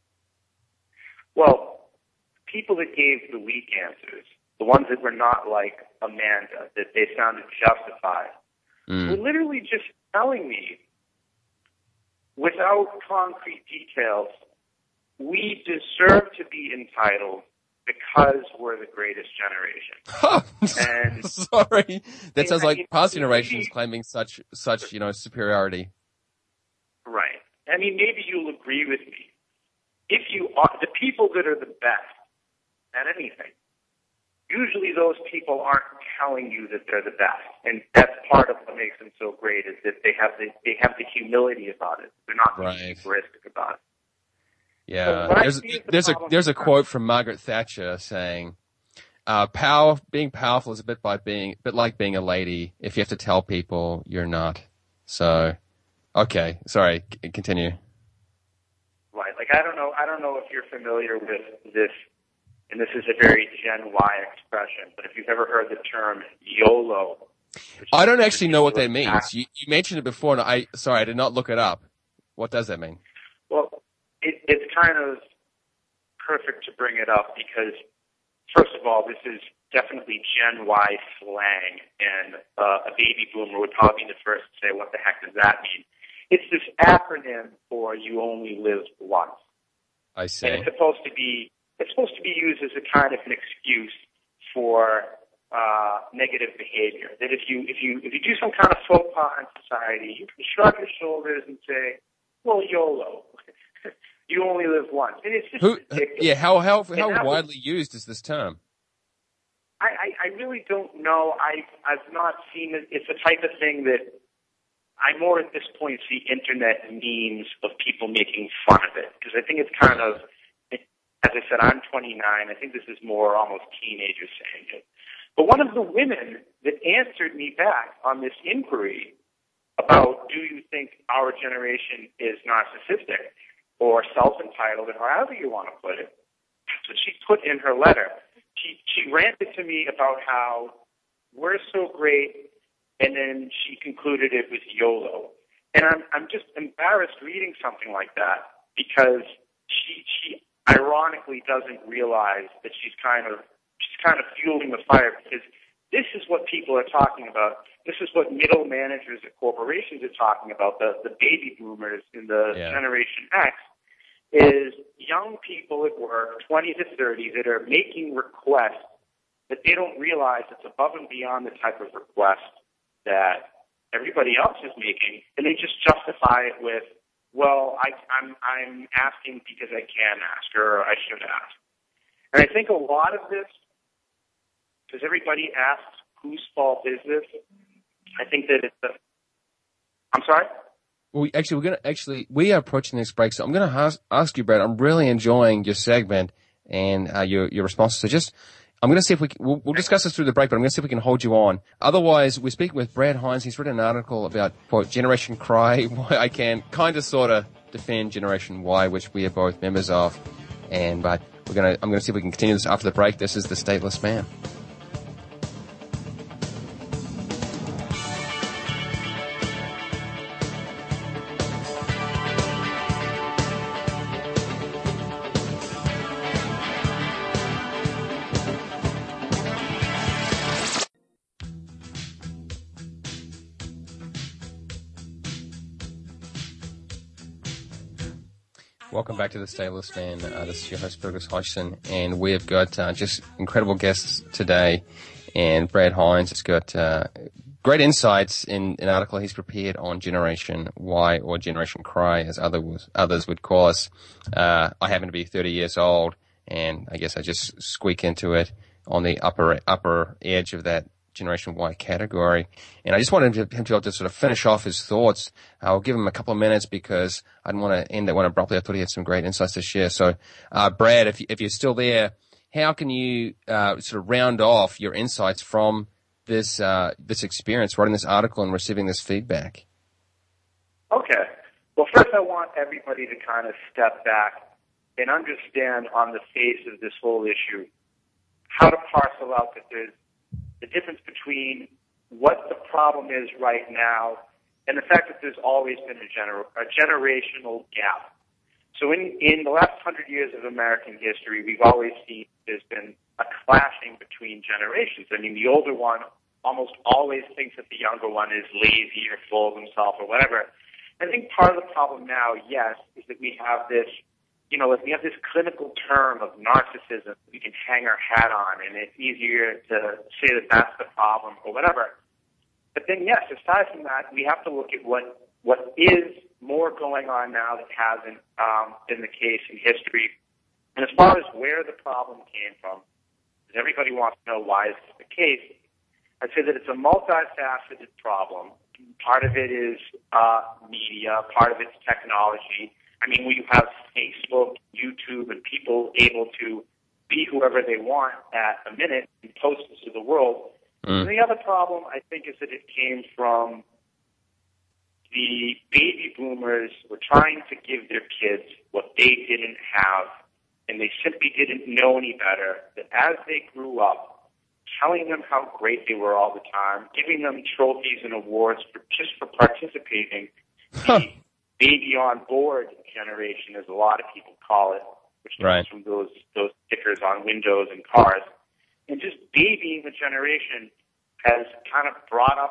Well, people that gave the weak answers, the ones that were not like Amanda, that they sounded justified, mm. were literally just telling me, without concrete details, we deserve to be entitled because we're the greatest generation. Oh, and sorry, that sounds like past generations claiming such such you know superiority. Right. I mean, maybe you'll agree with me. If you are the people that are the best at anything, usually those people aren't telling you that they're the best, and that's part of what makes them so great is that they have the they have the humility about it. They're not right. egoistic about it. Yeah, so there's the there's a there's a quote from Margaret Thatcher saying, uh, "Power being powerful is a bit by being a bit like being a lady. If you have to tell people, you're not." So, okay, sorry, c- continue. Right, like I don't know, I don't know if you're familiar with this, and this is a very Gen Y expression, but if you've ever heard the term YOLO. I don't actually know what that means. You, you mentioned it before, and I, sorry, I did not look it up. What does that mean? Well, it, it's kind of perfect to bring it up because, first of all, this is definitely Gen Y slang, and uh, a baby boomer would probably be the first to say, what the heck does that mean? it's this acronym for "You Only Live Once." I see. And it's supposed to be it's supposed to be used as a kind of an excuse for uh, negative behavior. That if you if you if you do some kind of faux pas in society, you can shrug your shoulders and say, "Well, YOLO." You only live once. And it's just Who, ridiculous. yeah, how how how widely was, used is this term? I, I, I really don't know. I I've not seen it. It's the type of thing that I more at this point see internet memes of people making fun of it, because I think it's kind of, as I said, I'm twenty-nine. I think this is more almost teenagers saying it. But one of the women that answered me back on this inquiry about, do you think our generation is narcissistic or self-entitled, or however you want to put it, so she put in her letter, she she ranted to me about how we're so great, and then she concluded it was YOLO. And I'm I'm just embarrassed reading something like that, because she she ironically doesn't realize that she's kind of she's kind of fueling the fire, because this is what people are talking about. This is what middle managers at corporations are talking about, the, the baby boomers in the yeah. Generation X, is young people at work, twenty to thirty, that are making requests that they don't realize it's above and beyond the type of request that everybody else is making, and they just justify it with, well, I, I'm, I'm asking because I can ask, or I should ask. And I think a lot of this, because everybody asks whose fault is this, I think that it's a, I'm sorry? Well, actually, we're going to actually, we are approaching this break, so I'm going to ask, ask you, Brad, I'm really enjoying your segment and uh, your, your responses. So just, I'm going to see if we can, we'll, we'll discuss this through the break, but I'm going to see if we can hold you on. Otherwise, we're speaking with Brad Hines. He's written an article about, quote, Generation Cry, why I can kind of sort of defend Generation Y, which we are both members of. And, but we're going to, I'm going to see if we can continue this after the break. This is The Stateless Man. Welcome back to The Stateless Man. Uh, this is your host, Fergus Hodgson, and we have got uh, just incredible guests today. And Brad Hines has got uh, great insights in an article he's prepared on Generation Y, or Generation Cry, as others others would call us. Uh, I happen to be thirty years old, and I guess I just squeak into it on the upper upper edge of that Generation Y category. And I just wanted him to, him to be able to sort of finish off his thoughts. I'll give him a couple of minutes because I didn't want to end that one abruptly. I thought he had some great insights to share. So, uh, Brad, if, if you're still there, how can you, uh, sort of round off your insights from this, uh, this experience, writing this article and receiving this feedback? Okay. Well, first I want everybody to kind of step back and understand on the face of this whole issue how to parcel out that there's the difference between what the problem is right now and the fact that there's always been a, gener- a generational gap. So in, in the last hundred years of American history, we've always seen there's been a clashing between generations. I mean, the older one almost always thinks that the younger one is lazy or full of himself or whatever. I think part of the problem now, yes, is that we have this You know, we have this clinical term of narcissism we can hang our hat on, and it's easier to say that that's the problem or whatever. But then, yes, aside from that, we have to look at what what is more going on now that hasn't um, been the case in history. And as far as where the problem came from, because everybody wants to know why is this the case, I'd say that it's a multifaceted problem. Part of it is uh, media, part of it's technology. I mean, we have Facebook, YouTube, and people able to be whoever they want at a minute and post this to the world. Mm. And the other problem, I think, is that it came from the baby boomers were trying to give their kids what they didn't have, and they simply didn't know any better, that as they grew up, telling them how great they were all the time, giving them trophies and awards for just for participating, huh. Baby on board generation, as a lot of people call it, which comes right. from those those stickers on windows and cars. And just babying the generation has kind of brought up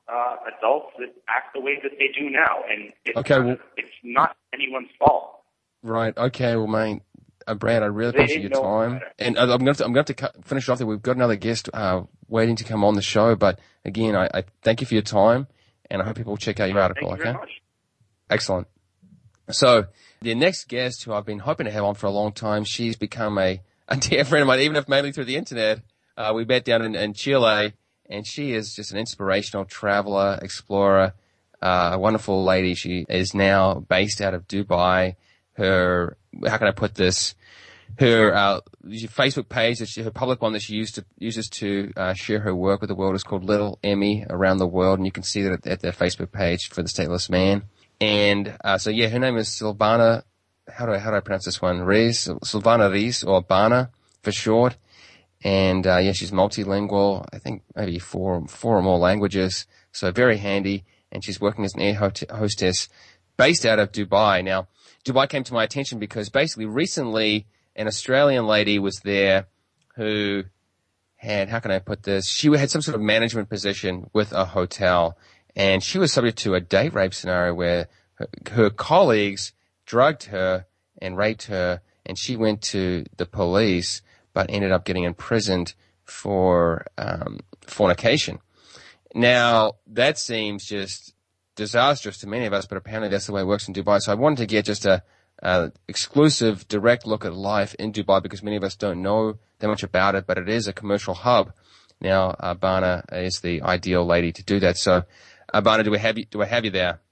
uh, adults that act the way that they do now, and it's, okay, not, well, it's not anyone's fault. Right. Okay. Well, mate, uh, Brad, I really They appreciate your didn't know time, better. and uh, I'm going to I'm going to cut, finish off there. We've got another guest uh, waiting to come on the show, but again, I, I thank you for your time, and I hope people will check out your article. Thank you okay. very much. Excellent. So the next guest, who I've been hoping to have on for a long time, she's become a, a dear friend of mine, even if mainly through the internet. Uh, we met down in, in Chile, and she is just an inspirational traveler, explorer, uh, a wonderful lady. She is now based out of Dubai. Her, how can I put this? Her uh, Facebook page, that she, her public one that she used to, uses to uh, share her work with the world is called Little Emmy Around the World, and you can see that at, at their Facebook page for the Stateless Man. And uh, so, yeah, her name is Silvana. How do I how do I pronounce this one? Reis, Silvana Reis, or Bana for short. And uh, yeah, she's multilingual. I think maybe four four or more languages. So very handy. And she's working as an air hostess based out of Dubai. Now, Dubai came to my attention because basically recently an Australian lady was there who had, how can I put this? She had some sort of management position with a hotel, and she was subject to a date rape scenario where her, her colleagues drugged her and raped her, and she went to the police but ended up getting imprisoned for um, fornication. Now, that seems just disastrous to many of us, but apparently that's the way it works in Dubai. So I wanted to get just a, a exclusive, direct look at life in Dubai because many of us don't know that much about it, but it is a commercial hub. Now, uh, Bana is the ideal lady to do that. So, uh, Bana, do we have you, do I have you there?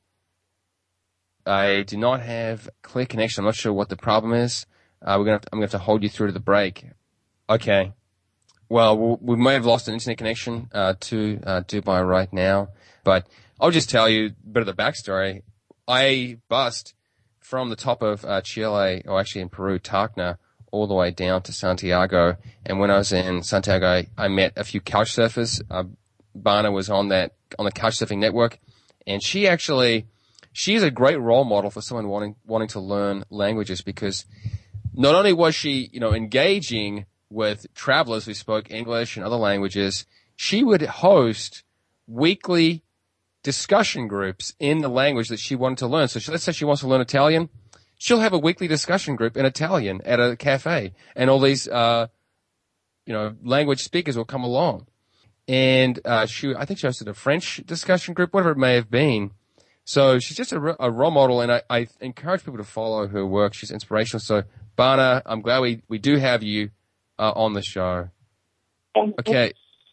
I do not have clear connection. I'm not sure what the problem is. Uh, we're gonna have to, I'm gonna have to hold you through to the break. Okay. Well, we'll we may have lost an internet connection uh, to uh, Dubai right now, but I'll just tell you a bit of the backstory. I bussed from the top of uh, Chile, or actually in Peru, Tacna, all the way down to Santiago. And when I was in Santiago, I, I met a few couch surfers. Uh, Bana was on that on the couch surfing network, and she actually she's a great role model for someone wanting wanting to learn languages because not only was she you know engaging with travelers who spoke English and other languages, she would host weekly discussion groups in the language that she wanted to learn. So she, let's say she wants to learn Italian, she'll have a weekly discussion group in Italian at a cafe, and all these, uh, you know, language speakers will come along. And uh, she, I think she hosted a French discussion group, whatever it may have been. So she's just a, a role model, and I, I encourage people to follow her work. She's inspirational. So, Bana, I'm glad we, we do have you Uh, on the show. Okay.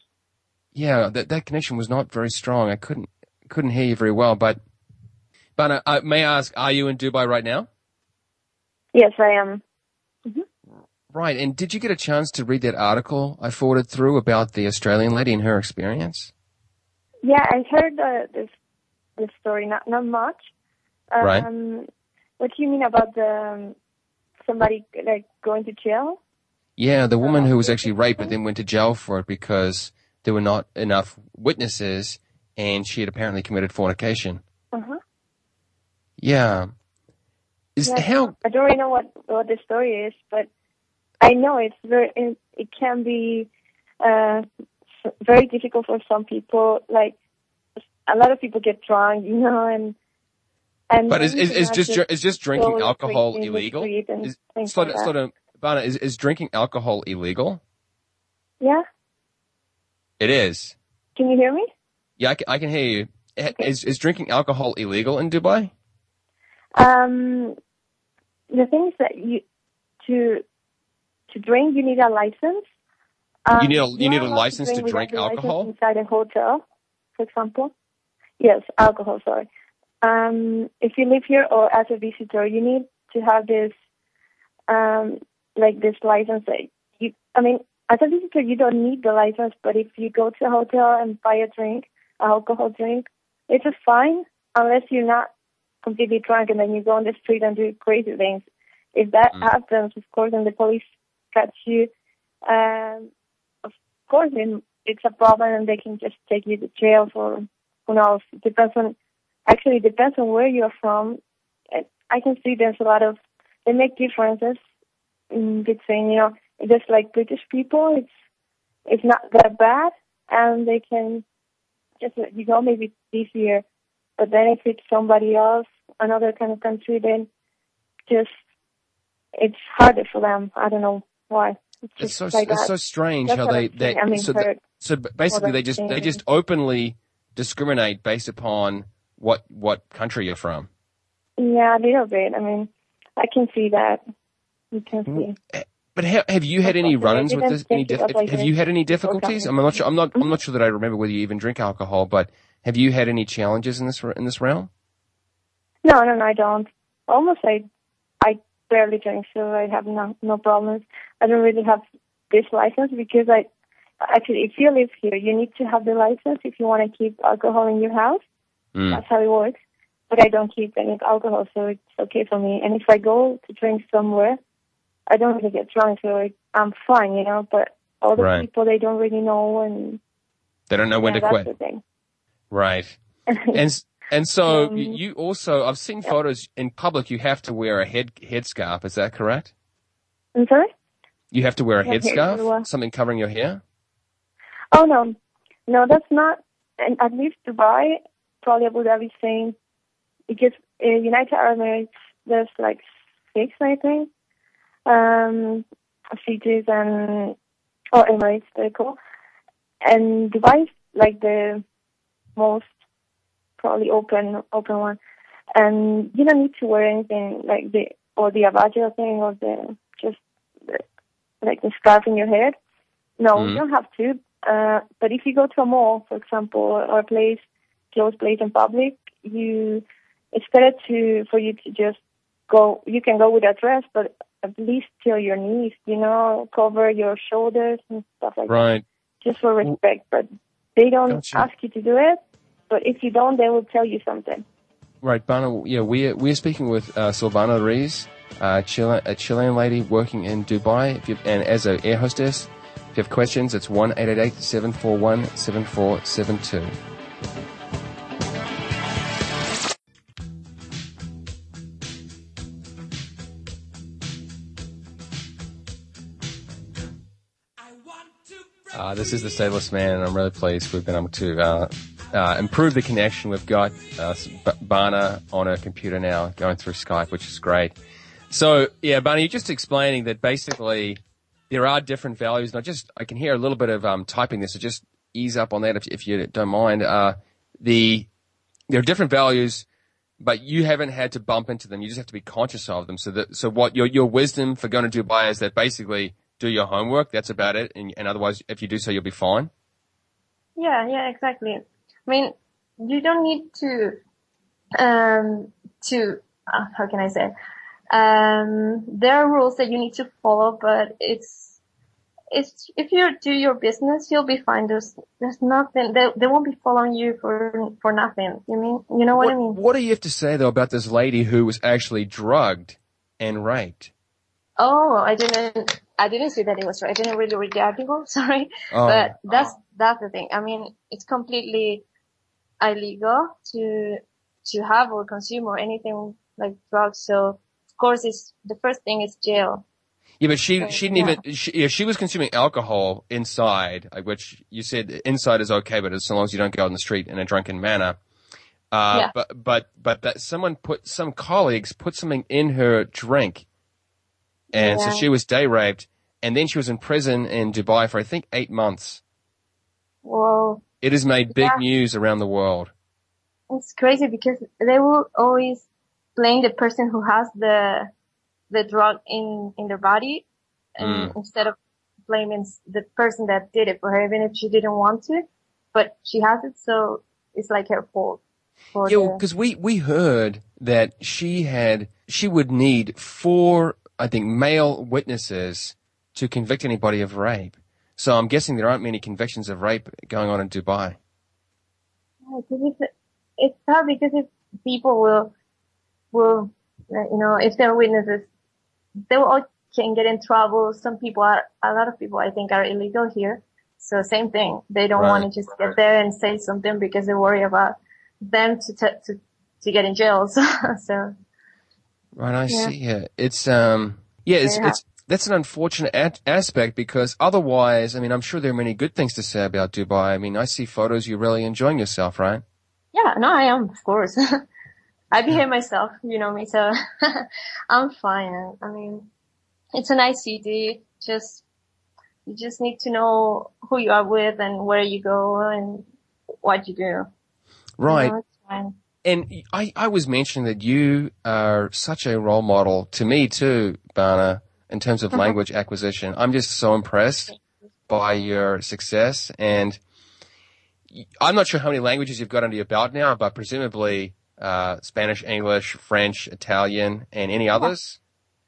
Yeah, that that connection was not very strong. I couldn't couldn't hear you very well. But, but uh, uh, may I ask, are you in Dubai right now? Yes, I am. Mm-hmm. Right. And did you get a chance to read that article I forwarded through about the Australian lady and her experience? Yeah, I heard uh, this this story. Not not much. Um, right. What do you mean about the um, somebody like going to jail? Yeah, the woman who was actually raped but then went to jail for it because there were not enough witnesses and she had apparently committed fornication. Uh-huh. Yeah. Is yeah, how I don't really know what, what the story is, but I know it's very, it, it can be uh, very difficult for some people. Like, a lot of people get drunk, you know, and and But is is, is just just is just drinking alcohol illegal? Is, slow, like slow down, Bana, is is drinking alcohol illegal? Yeah. It is. Can you hear me? Yeah, I can, I can hear you. Okay. Is is drinking alcohol illegal in Dubai? Um, the thing is that you to to drink you need a license. Um, you need a you need a allowed license to drink, to drink alcohol inside a hotel, for example. Yes, alcohol. Sorry. Um, if you live here or as a visitor, you need to have this, um, like this license. That you, I mean, as a visitor, you don't need the license, but if you go to a hotel and buy a drink, an alcohol drink, it's just fine unless you're not completely drunk and then you go on the street and do crazy things. If that mm. happens, of course, and the police catch you, um, of course, then it's a problem and they can just take you to jail for, who knows, it depends on, actually it depends on where you're from. I can see there's a lot of, they make differences in between, you know, just like British people, it's, it's not that bad and they can, just let you go, maybe it's easier. But then if it's somebody else, another kind of country, then just it's harder for them. I don't know why. It's, it's so like it's that. so strange That's how they they I mean, so the, so basically they just they just openly discriminate based upon what what country you're from. Yeah, a little bit. I mean, I can see that. You can see. But ha- have you had any run-ins with this? Any dif- like have you had any difficulties? I'm not sure. I'm not. I'm not sure that I remember whether you even drink alcohol. But have you had any challenges in this in this realm? No, no, no, I don't. Almost, I, I barely drink, so I have no no problems. I don't really have this license because I actually, if you live here, you need to have the license if you want to keep alcohol in your house. Mm. That's how it works. But I don't keep any alcohol, so it's okay for me. And if I go to drink somewhere, I don't really get drunk, so it, I'm fine, you know. But other right. people, they don't really know, and they don't know when yeah, to quit. That's the thing. Right. and and so um, you also, I've seen yeah. photos in public. You have to wear a head headscarf. Is that correct? I'm sorry. You have to wear a yeah, headscarf, something covering your hair. Oh no, no, that's not. And at least Dubai, probably Abu Dhabi, same. Because uh, United Arab Emirates, there's like six, I think, um, cities and or Emirates, they call. And Dubai is like the most probably open, open one. And you don't need to wear anything like the or the abajur thing or the just the, like the scarf in your head. No, mm. you don't have to. Uh, but if you go to a mall, for example, or a place, closed place in public, you. It's better to for you to just go. You can go with a dress, but at least till your knees, you know, cover your shoulders and stuff like right. that. Just for respect. But they don't gotcha. ask you to do it. But if you don't, they will tell you something. Right, Bana. Yeah, we're we're speaking with uh, Silvana Ruiz, uh, Chile, a Chilean lady working in Dubai, if you, and as an air hostess. If you have questions, it's one eight eight eight seven four one seven four seven two. Uh, this is the Stateless Man, and I'm really pleased we've been able to uh, uh, improve the connection. We've got uh, Bana on her computer now, going through Skype, which is great. So, yeah, Bana, you're just explaining that basically there are different values, and I just I can hear a little bit of um, typing this, so just ease up on that if, if you don't mind. Uh, the there are different values, but you haven't had to bump into them. You just have to be conscious of them. So, that so what your your wisdom for going to Dubai is that basically do your homework. That's about it. And, and otherwise, if you do so, you'll be fine. Yeah, yeah, exactly. I mean, you don't need to, um, to, uh, how can I say? Um, there are rules that you need to follow, but it's, it's, if you do your business, you'll be fine. There's, there's nothing, they, they won't be following you for, for nothing. You mean, you know what, what I mean? What do you have to say though about this lady who was actually drugged and raped? Oh, I didn't, I didn't see that it was right. I didn't really read the article, sorry. Oh, but that's, oh. that's the thing. I mean, it's completely illegal to, to have or consume or anything like drugs. So, of course, it's, the first thing is jail. Yeah, but she, she didn't yeah. even, she, yeah, she was consuming alcohol inside, like, which you said inside is okay, but as long as you don't go out on the street in a drunken manner. Uh, yeah. but, but, but that someone put, some colleagues put something in her drink. And yeah. so she was day raped, and then she was in prison in Dubai for, I think, eight months. Whoa. It has made big yeah. news around the world. It's crazy because they will always blame the person who has the the drug in, in their body, and mm. instead of blaming the person that did it for her, even if she didn't want to. But she has it, so it's like her fault. Yeah, because the... we, we heard that she had, she would need four... I think, male witnesses to convict anybody of rape. So I'm guessing there aren't many convictions of rape going on in Dubai. It's, it's hard because if people will, will, you know, if they're witnesses, they will all can get in trouble. Some people are, a lot of people I think are illegal here. So same thing. They don't right. want to just get there and say something because they worry about them to, t- to, to get in jail. So, so. Right, I yeah. see. Yeah, it's um, yeah, it's, yeah. it's that's an unfortunate a- aspect because otherwise, I mean, I'm sure there are many good things to say about Dubai. I mean, I see photos, you're really enjoying yourself, right? Yeah, no, I am, of course. I behave myself, you know me, so I'm fine. I mean, it's a nice city. Just, you just need to know who you are with and where you go and what you do. Right. You know, it's fine. And I, I was mentioning that you are such a role model to me too, Bana, in terms of language acquisition. I'm just so impressed by your success. And I'm not sure how many languages you've got under your belt now, but presumably uh, Spanish, English, French, Italian, and any others?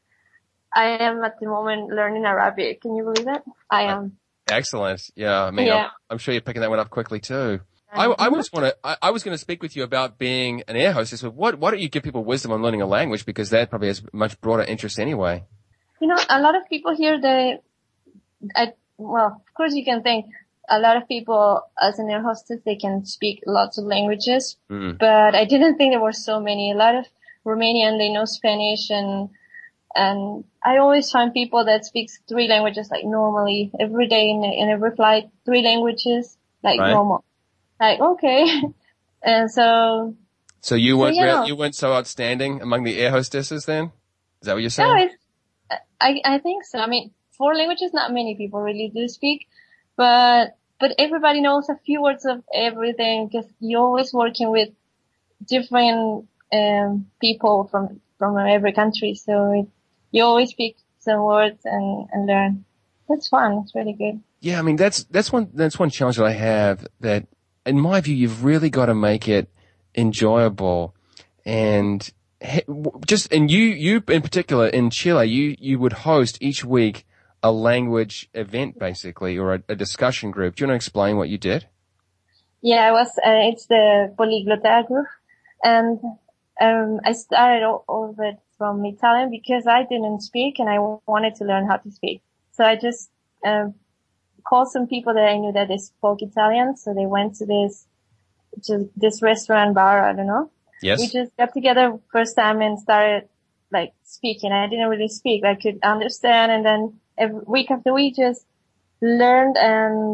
I am at the moment learning Arabic. Can you believe it? I am. Excellent. Yeah, I mean, Yeah. I'm, I'm sure you're picking that one up quickly too. I, I just want to. I, I was going to speak with you about being an air hostess. But what? Why don't you give people wisdom on learning a language because that probably has much broader interest anyway. You know, a lot of people here, they, I, well, of course you can think a lot of people as an air hostess, they can speak lots of languages, mm. but I didn't think there were so many. A lot of Romanian, they know Spanish and, and I always find people that speak three languages like normally every day in, in every flight, three languages like right. normal. Like, okay. And so. So you weren't, so, you, know, you weren't so outstanding among the air hostesses then? Is that what you're saying? No, it's, I, I think so. I mean, four languages, not many people really do speak, but, but everybody knows a few words of everything because you're always working with different, um, people from, from every country. So it, you always speak some words and, and learn. It's fun. It's really good. Yeah. I mean, that's, that's one, that's one challenge that I have that in my view, you've really got to make it enjoyable and just, and you, you in particular in Chile, you, you would host each week a language event basically, or a, a discussion group. Do you want to explain what you did? Yeah, I was, uh, it's the Poliglota group and, um, I started all, all of it from Italian because I didn't speak and I wanted to learn how to speak. So I just, um, called some people that I knew that they spoke Italian. So they went to this, to this restaurant bar, I don't know. Yes. We just got together first time and started like speaking. I didn't really speak. I could understand. And then every week after week just learned and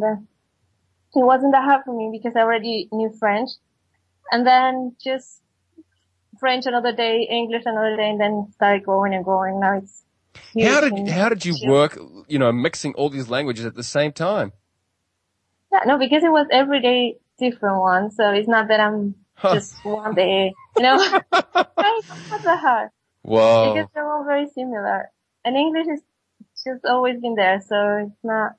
it wasn't that hard for me because I already knew French. And then just French another day, English another day, and then started going and going. Now it's How did, how did you work, you know, mixing all these languages at the same time? Yeah, no, because it was every day different ones. So it's not that I'm huh. just one day, you know, it's not that hard. Whoa. Because they're all very similar. And English is just always been there. So it's not,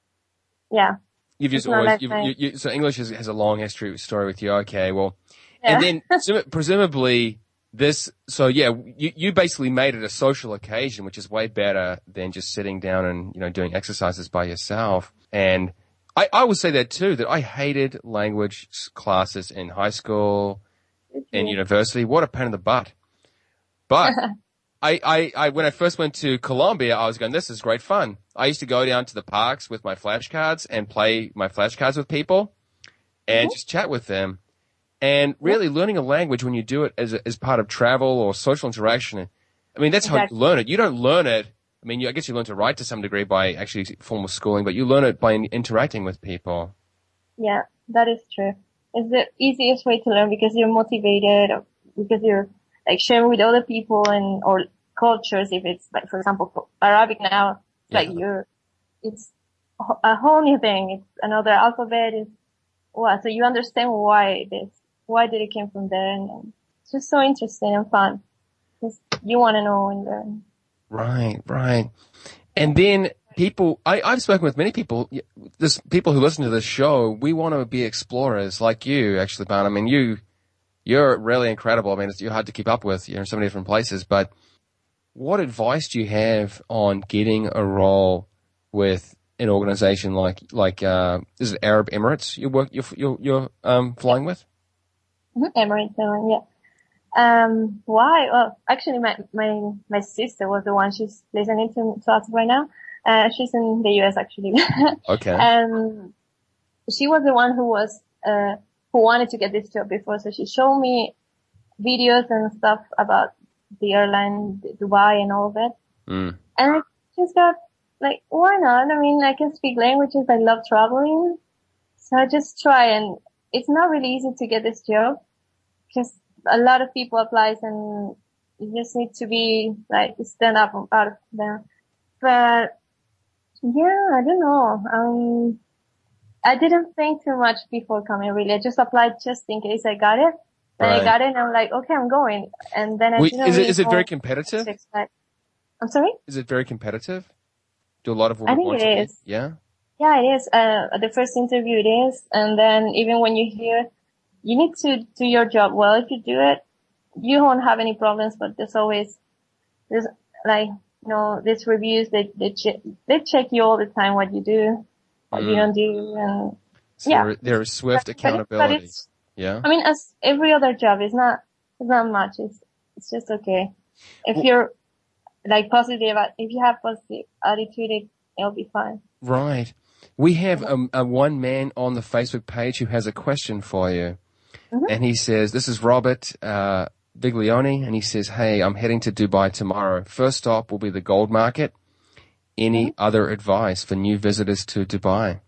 yeah. You've just always, you've, you, you, so English is, has a long history story with you. Okay, well, yeah. And then presumably, This, so yeah, you, you basically made it a social occasion, which is way better than just sitting down and, you know, doing exercises by yourself. And I, I would say that too, that I hated language classes in high school and university. What a pain in the butt. But I, I, I, when I first went to Colombia, I was going, this is great fun. I used to go down to the parks with my flashcards and play my flashcards with people and mm-hmm. just chat with them. And really learning a language when you do it as a, as part of travel or social interaction, I mean, that's exactly. how you learn it. You don't learn it. I mean, you, I guess you learn to write to some degree by actually formal schooling, but you learn it by interacting with people. Yeah, that is true. It's the easiest way to learn because you're motivated or because you're like sharing with other people and, or cultures. If it's like, for example, Arabic now, it's yeah. like you're, it's a whole new thing. It's another alphabet. It's, well, so you understand why it is. Why did it came from there? And it's just so interesting and fun. Just, you want to know and learn. Right, right. And then people, I, I've spoken with many people, this, people who listen to this show, we want to be explorers like you, actually, Bana. I mean, you, you're really incredible. I mean, it's, you're hard to keep up with. You're in so many different places, but what advice do you have on getting a role with an organization like, like, uh, is it Arab Emirates you work, you're, you're, you're, um, flying with? Emirates, yeah. Um, why? Well, actually, my my my sister was the one. She's listening to, to us right now. Uh, she's in the U S actually. Okay. Um, she was the one who was uh who wanted to get this job before, so she showed me videos and stuff about the airline, Dubai, and all of it. Mm. And I just got, like, why not? I mean, I can speak languages. I love traveling. So I just try, and it's not really easy to get this job because a lot of people apply, and you just need to be, like, stand up out of there. But yeah, I don't know. Um, I didn't think too much before coming, really. I just applied just in case I got it. Then right. I got it, and I'm like, okay, I'm going. And then I Wait, didn't is really it, is it know very competitive? I'm sorry? Is it very competitive? Do a lot of women I think want it to is. Be? Yeah? Yeah, it is. Uh, at the first interview it is. And then even when you hear, you need to do your job well. If you do it, you won't have any problems, but there's always, there's like, you know, these reviews, they, they check, they check you all the time, what you do, what mm. you don't do, and so yeah. There, there is swift but, accountability. But it's, yeah. I mean, as every other job, it's not, it's not much. It's, it's just okay. If well, you're, like, positive, if you have positive attitude, it, it'll be fine. Right. We have a, a one man on the Facebook page who has a question for you. Mm-hmm. And he says, this is Robert, uh, Biglione, and he says, hey, I'm heading to Dubai tomorrow. First stop will be the gold market. Any mm-hmm. other advice for new visitors to Dubai?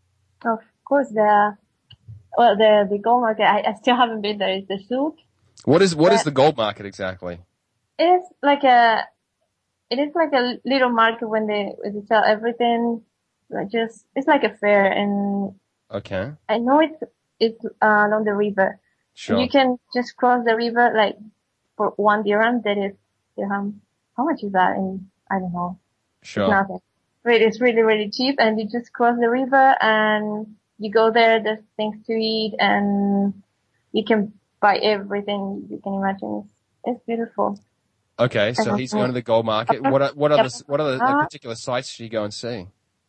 Of course, the, well, the, the gold market, I, I still haven't been there. It's the souk. What is, what is the gold market exactly? It is like a, it is like a little market when they, when they sell everything. Like just, it's like a fair, and okay. I know it's, it's, uh, along the river. Sure. You can just cross the river, like, for one dirham, that is dirham. How much is that in, I don't know. Sure. It's nothing. But it's really, really cheap, and you just cross the river, and you go there, there's things to eat, and you can buy everything you can imagine. It's, it's beautiful. Okay, so he's going to the gold market. What are, what are the, what are the like, particular sites should you go and see?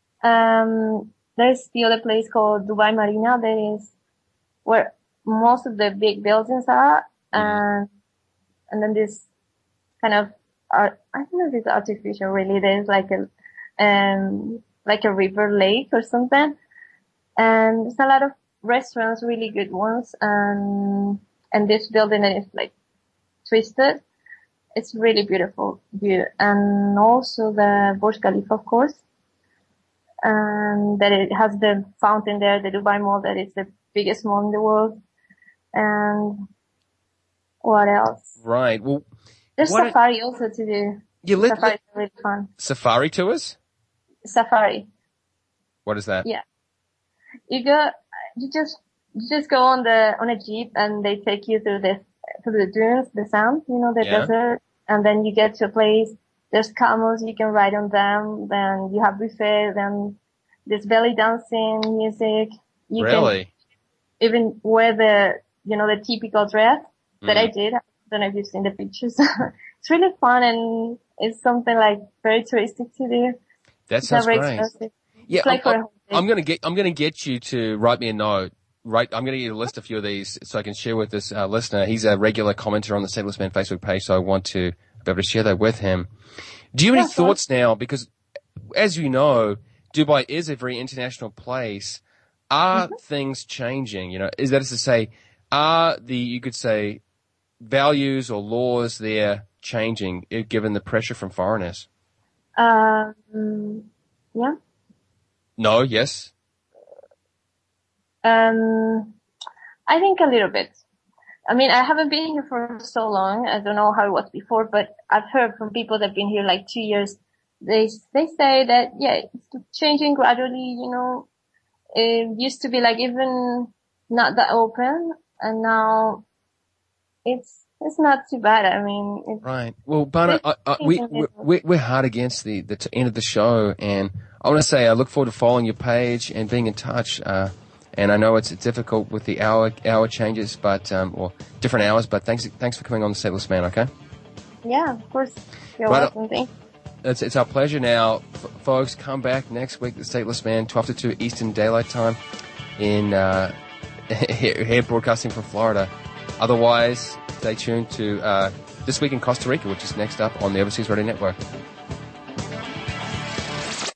Um, there's the other place called Dubai Marina. That is where most of the big buildings are, and mm-hmm. and then this kind of art, I don't know if it's artificial really. There's like a um like a river lake or something, and there's a lot of restaurants, really good ones, and and this building is like twisted. It's really beautiful view, and also the Burj Khalifa, of course. And that it has the fountain there, the Dubai Mall, that is the biggest mall in the world. And what else? Right. Well, there's safari are, also to do. You let, safari is really fun. Safari tours? Safari. What is that? Yeah. You go, you just, you just go on the, on a jeep, and they take you through the, through the dunes, the sand, you know, the yeah. desert. And then you get to a place. There's camels, you can ride on them, then you have buffet, then there's belly dancing, music. You really? Can even wear the, you know, the typical dress that mm. I did. I don't know if you've seen the pictures. It's really fun, and it's something like very touristic to do. That sounds great. Expensive. Yeah, like I'm, I'm gonna get, I'm gonna get you to write me a note. Right, I'm gonna get you to list a few of these so I can share with this uh, listener. He's a regular commenter on the Stateless Man Facebook page, so I want to be able to share that with him. Do you have any yeah, thoughts fun. now? Because, as you know, Dubai is a very international place. Are mm-hmm. things changing? You know, is that is to say, are the, you could say, values or laws there changing, given the pressure from foreigners? Um, yeah. No, yes? Um, I think a little bit. I mean, I haven't been here for so long. I don't know how it was before, but I've heard from people that have been here like two years. They, they say that, yeah, it's changing gradually, you know. It used to be like even not that open, and now it's, it's not too bad. I mean, it's, right. Well, Bana, I, I, we, we, we're hard against the, the end of the show, and I want to say I look forward to following your page and being in touch. Uh, And I know it's difficult with the hour hour changes, but um, or different hours. But thanks thanks for coming on the Stateless Man. Okay. Yeah, of course. You're but, welcome. Thanks. It's it's our pleasure. Now, f- folks, come back next week. The Stateless Man, twelve to two Eastern Daylight Time, in uh, here, here broadcasting from Florida. Otherwise, stay tuned to uh, This Week in Costa Rica, which is next up on the Overseas Radio Network.